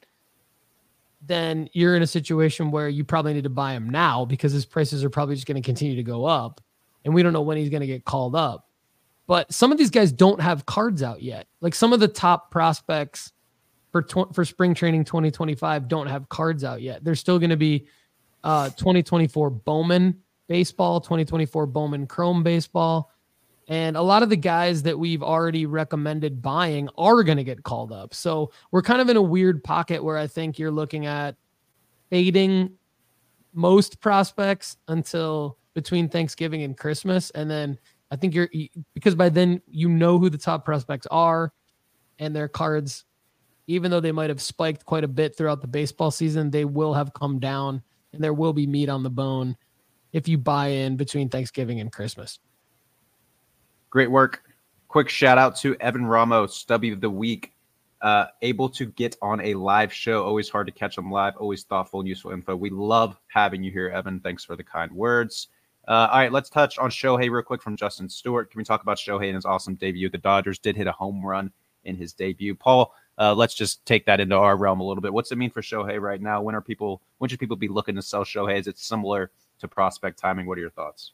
then you're in a situation where you probably need to buy him now because his prices are probably just going to continue to go up and we don't know when he's going to get called up. But some of these guys don't have cards out yet. Like some of the top prospects for, tw- for spring training twenty twenty-five don't have cards out yet. There's still going to be, uh, twenty twenty-four Bowman baseball, twenty twenty-four Bowman Chrome baseball. And a lot of the guys that we've already recommended buying are going to get called up. So we're kind of in a weird pocket where I think you're looking at fading most prospects until between Thanksgiving and Christmas. And then I think you're, because by then you know who the top prospects are and their cards, even though they might have spiked quite a bit throughout the baseball season, they will have come down and there will be meat on the bone if you buy in between Thanksgiving and Christmas. Great work. Quick shout out to Evan Ramos, W of the Week. Uh, able to get on a live show. Always hard to catch them live. Always thoughtful and useful info. We love having you here, Evan. Thanks for the kind words. Uh, all right, let's touch on Shohei real quick from Justin Stewart. Can we talk about Shohei and his awesome debut? The Dodgers did hit a home run in his debut. Paul, uh, let's just take that into our realm a little bit. What's it mean for Shohei right now? When are people? When should people be looking to sell Shohei? Is it similar to prospect timing? What are your thoughts?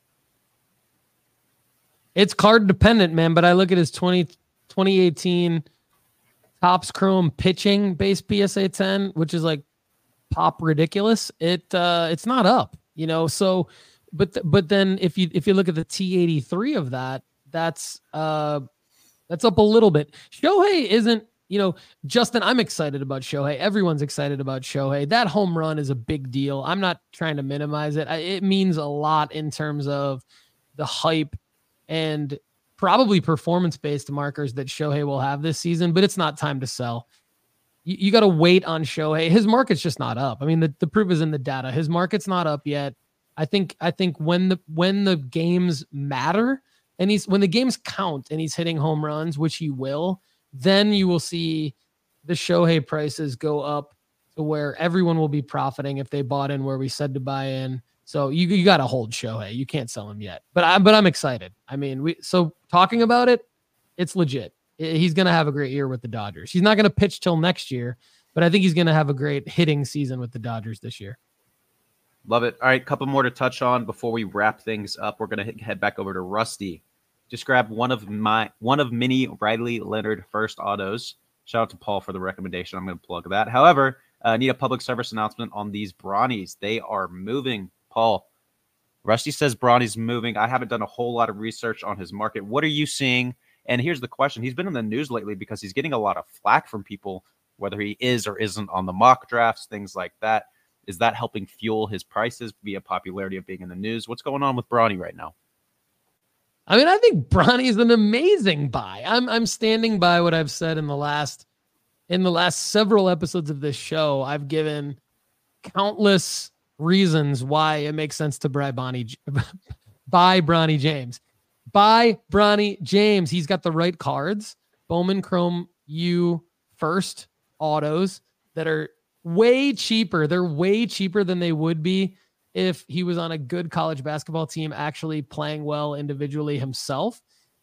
It's card dependent, man, but I look at his twenty, twenty eighteen Topps Chrome pitching base P S A ten, which is like pop ridiculous. It uh, it's not up, you know. So, but th- but then if you if you look at the T eighty-three of that, that's uh, that's up a little bit. Shohei isn't, you know, Justin. I'm excited about Shohei. Everyone's excited about Shohei. That home run is a big deal. I'm not trying to minimize it. I, it means a lot in terms of the hype and probably performance-based markers that Shohei will have this season, but it's not time to sell. You, you got to wait on Shohei. His market's just not up. I mean, the, the proof is in the data. His market's not up yet. I think I think when the when the games matter and he's when the games count and he's hitting home runs, which he will, then you will see the Shohei prices go up to where everyone will be profiting if they bought in where we said to buy in. So you you got to hold Shohei. You can't sell him yet, but I'm but I'm excited. I mean, we so talking about it, it's legit. He's going to have a great year with the Dodgers. He's not going to pitch till next year, but I think he's going to have a great hitting season with the Dodgers this year. Love it. All right, a couple more to touch on before we wrap things up. We're going to head back over to Rusty. Just grab one of my one of many Riley Leonard first autos. Shout out to Paul for the recommendation. I'm going to plug that. However, Uh, need a public service announcement on these Bronnies. They are moving. Paul, Rusty says Bronny's moving. I haven't done a whole lot of research on his market. What are you seeing? And here's the question. He's been in the news lately because he's getting a lot of flack from people, whether he is or isn't on the mock drafts, things like that. Is that helping fuel his prices via popularity of being in the news? What's going on with Bronny right now? I mean, I think Bronny's an amazing buy. I'm I'm standing by what I've said in the last in the last several episodes of this show. I've given countless reasons why it makes sense to buy Bronny, buy Bronny James. Buy Bronny James. He's got the right cards. Bowman Chrome U first autos that are way cheaper. They're way cheaper than they would be if he was on a good college basketball team actually playing well individually himself.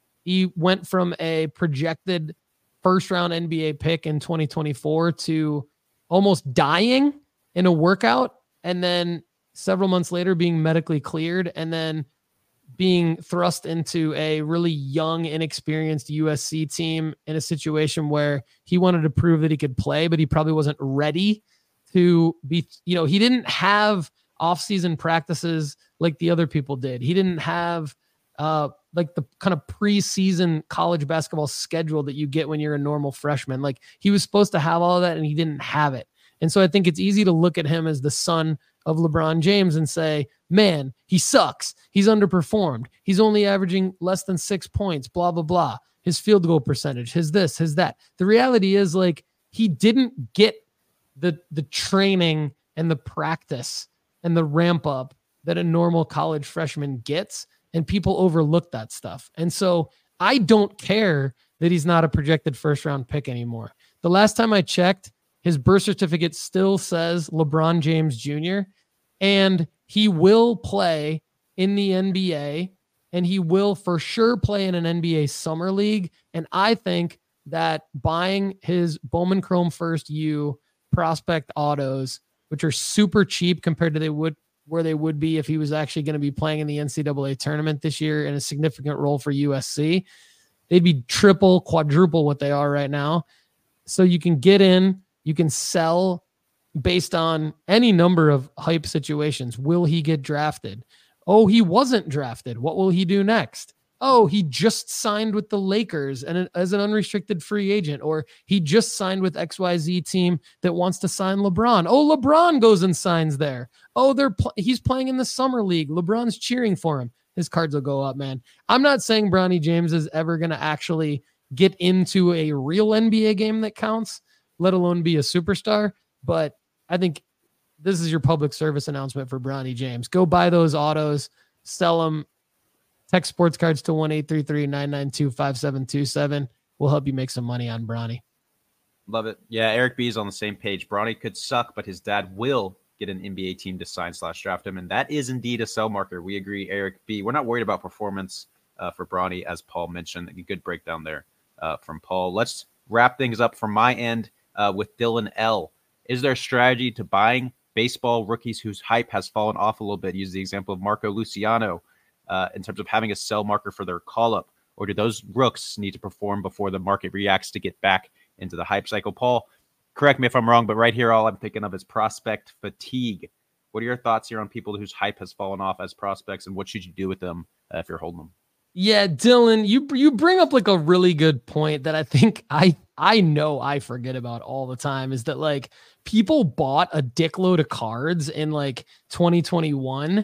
He went from a projected first round N B A pick in twenty twenty-four to almost dying in a workout, and then several months later being medically cleared, and then being thrust into a really young, inexperienced U S C team in a situation where he wanted to prove that he could play, but he probably wasn't ready to be, you know, he didn't have off-season practices like the other people did. He didn't have uh, like the kind of preseason college basketball schedule that you get when you're a normal freshman. Like, he was supposed to have all of that and he didn't have it. And so I think it's easy to look at him as the son of LeBron James and say, man, he sucks. He's underperformed. He's only averaging less than six points, blah, blah, blah. His field goal percentage, his this, his that. The reality is, like, he didn't get the the training and the practice and the ramp up that a normal college freshman gets. And people overlook that stuff. And so I don't care that he's not a projected first round pick anymore. The last time I checked, his birth certificate still says LeBron James Junior, and he will play in the N B A, and he will for sure play in an N B A summer league. And I think that buying his Bowman Chrome First U prospect autos, which are super cheap compared to they would where they would be if he was actually going to be playing in the N C double A tournament this year in a significant role for U S C, they'd be triple, quadruple what they are right now. So you can get in, you can sell based on any number of hype situations. Will he get drafted? Oh, he wasn't drafted. What will he do next? Oh, he just signed with the Lakers and as an unrestricted free agent, or he just signed with X Y Z team that wants to sign LeBron. Oh, LeBron goes and signs there. Oh, they're pl- he's playing in the summer league. LeBron's cheering for him. His cards will go up, man. I'm not saying Bronny James is ever going to actually get into a real N B A game that counts, let alone be a superstar. But I think this is your public service announcement for Bronny James. Go buy those autos, sell them. Text sports cards to one eight three three, nine nine two, five seven two seven. We'll help you make some money on Bronny. Love it. Yeah, Eric B is on the same page. Bronny could suck, but his dad will get an N B A team to sign slash draft him. And that is indeed a sell marker. We agree, Eric B. We're not worried about performance uh, for Bronny, as Paul mentioned. A good breakdown there uh, from Paul. Let's wrap things up from my end uh, with Dylan L. Is there a strategy to buying baseball rookies whose hype has fallen off a little bit? Use the example of Marco Luciano. Uh, in terms of having a sell marker for their call-up, or do those rooks need to perform before the market reacts to get back into the hype cycle? Paul, correct me if I'm wrong, but right here, all I'm thinking of is prospect fatigue. What are your thoughts here on people whose hype has fallen off as prospects, and what should you do with them uh, if you're holding them? Yeah, Dylan, you you bring up like a really good point that I think I I know I forget about all the time, is that like people bought a dickload of cards in like twenty twenty-one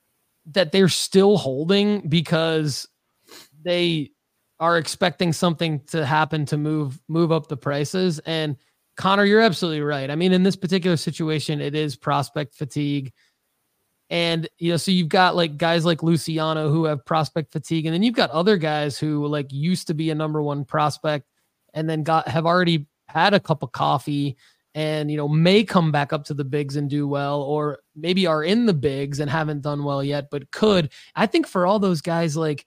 that they're still holding because they are expecting something to happen to move move up the prices. And Connor, you're absolutely right. I mean, in this particular situation, it is prospect fatigue. And, you know, so you've got like guys like Luciano who have prospect fatigue. And then you've got other guys who like used to be a number one prospect and then got have already had a cup of coffee and, you know, may come back up to the bigs and do well, or maybe are in the bigs and haven't done well yet, but could. I think for all those guys, like,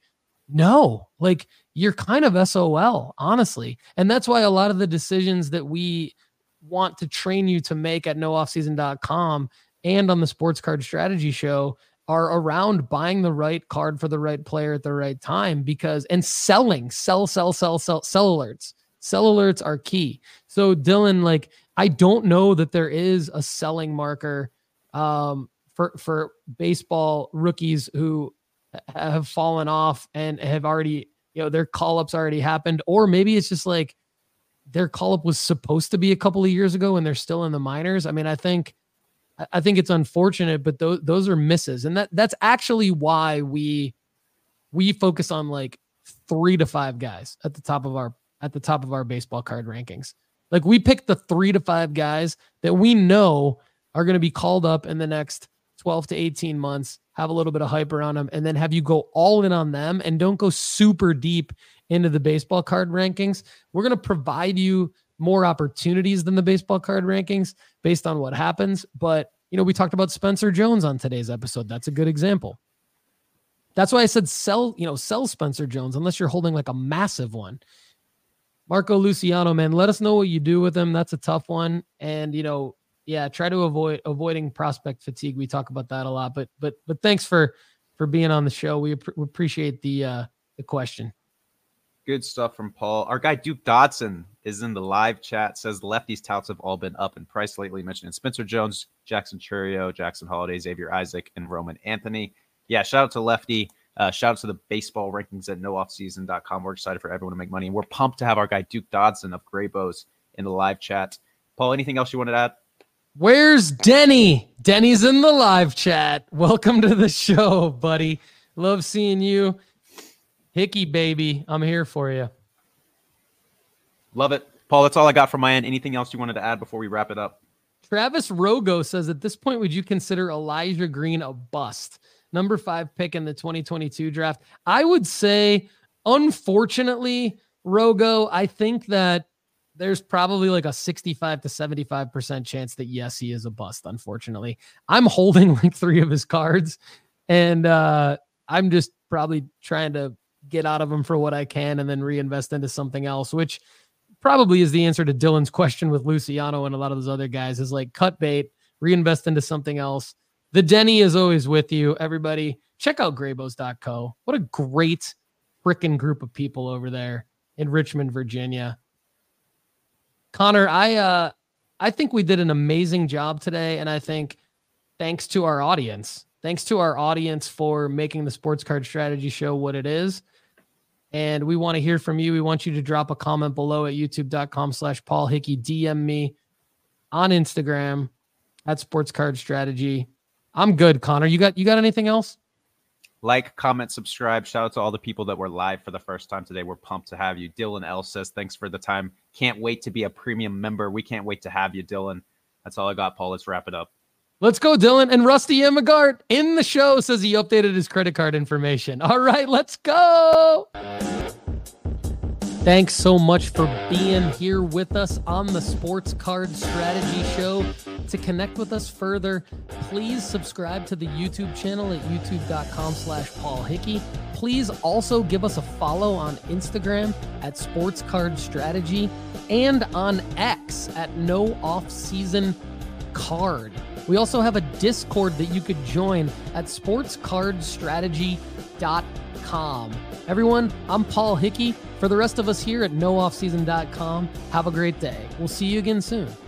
no, like you're kind of S O L, honestly. And that's why a lot of the decisions that we want to train you to make at no offseason dot com and on the Sports Card Strategy Show are around buying the right card for the right player at the right time, because, and selling, sell, sell, sell, sell, sell alerts. Sell alerts are key. So Dylan, like, I don't know that there is a selling marker um, for, for baseball rookies who have fallen off and have already, you know, their call-ups already happened, or maybe it's just like their call-up was supposed to be a couple of years ago and they're still in the minors. I mean, I think, I think it's unfortunate, but those, those are misses. And that that's actually why we, we focus on like three to five guys at the top of our, at the top of our baseball card rankings. Like we pick the three to five guys that we know are going to be called up in the next twelve to eighteen months, have a little bit of hype around them, and then have you go all in on them and don't go super deep into the baseball card rankings. We're going to provide you more opportunities than the baseball card rankings based on what happens. But, you know, we talked about Spencer Jones on today's episode. That's a good example. That's why I said sell, you know, sell Spencer Jones unless you're holding like a massive one. Marco Luciano, man, let us know what you do with him. That's a tough one. And, you know, yeah, try to avoid avoiding prospect fatigue. We talk about that a lot, but, but, but thanks for, for being on the show. We, ap- we appreciate the, uh, the question. Good stuff from Paul. Our guy Duke Dodson is in the live chat, says the lefties touts have all been up in price lately, mentioning Spencer Jones, Jackson Chourio, Jackson Holiday, Xavier Isaac, and Roman Anthony. Yeah, shout out to Lefty. Uh, shout out to the baseball rankings at no off season dot com. We're excited for everyone to make money. And we're pumped to have our guy Duke Dodson of Graybows in the live chat. Paul, anything else you wanted to add? Where's Denny? Denny's in the live chat. Welcome to the show, buddy. Love seeing you. Hickey, baby. I'm here for you. Love it. Paul, that's all I got from my end. Anything else you wanted to add before we wrap it up? Travis Rogo says, at this point, would you consider Elijah Green a bust? Number five pick in the twenty twenty-two draft. I would say, unfortunately, Rogo, I think that there's probably like a sixty-five to seventy-five percent chance that yes, he is a bust. Unfortunately, I'm holding like three of his cards and uh, I'm just probably trying to get out of them for what I can and then reinvest into something else, which probably is the answer to Dylan's question with Luciano and a lot of those other guys is like cut bait, reinvest into something else. The Denny is always with you. Everybody check out graybows dot co. What a great freaking group of people over there in Richmond, Virginia. Connor, I, uh, I think we did an amazing job today. And I think thanks to our audience, thanks to our audience for making the Sports Card Strategy Show what it is. And we want to hear from you. We want you to drop a comment below at youtube.com slash Paul Hickey. D M me on Instagram at Sports Card Strategy. I'm good, Connor. You got you got anything else? Like, comment, subscribe. Shout out to all the people that were live for the first time today. We're pumped to have you. Dylan L says, thanks for the time. Can't wait to be a premium member. We can't wait to have you, Dylan. That's all I got, Paul. Let's wrap it up. Let's go, Dylan. And Rusty Emigart in the show says he updated his credit card information. All right, let's go. Thanks so much for being here with us on the Sports Card Strategy Show. To connect with us further, please subscribe to the YouTube channel at youtube.com slash Paul Hickey. Please also give us a follow on Instagram at Sports Card Strategy and on X at No Off Season Card. We also have a Discord that you could join at sports card strategy dot com. Everyone, I'm Paul Hickey. For the rest of us here at no off season dot com, have a great day. We'll see you again soon.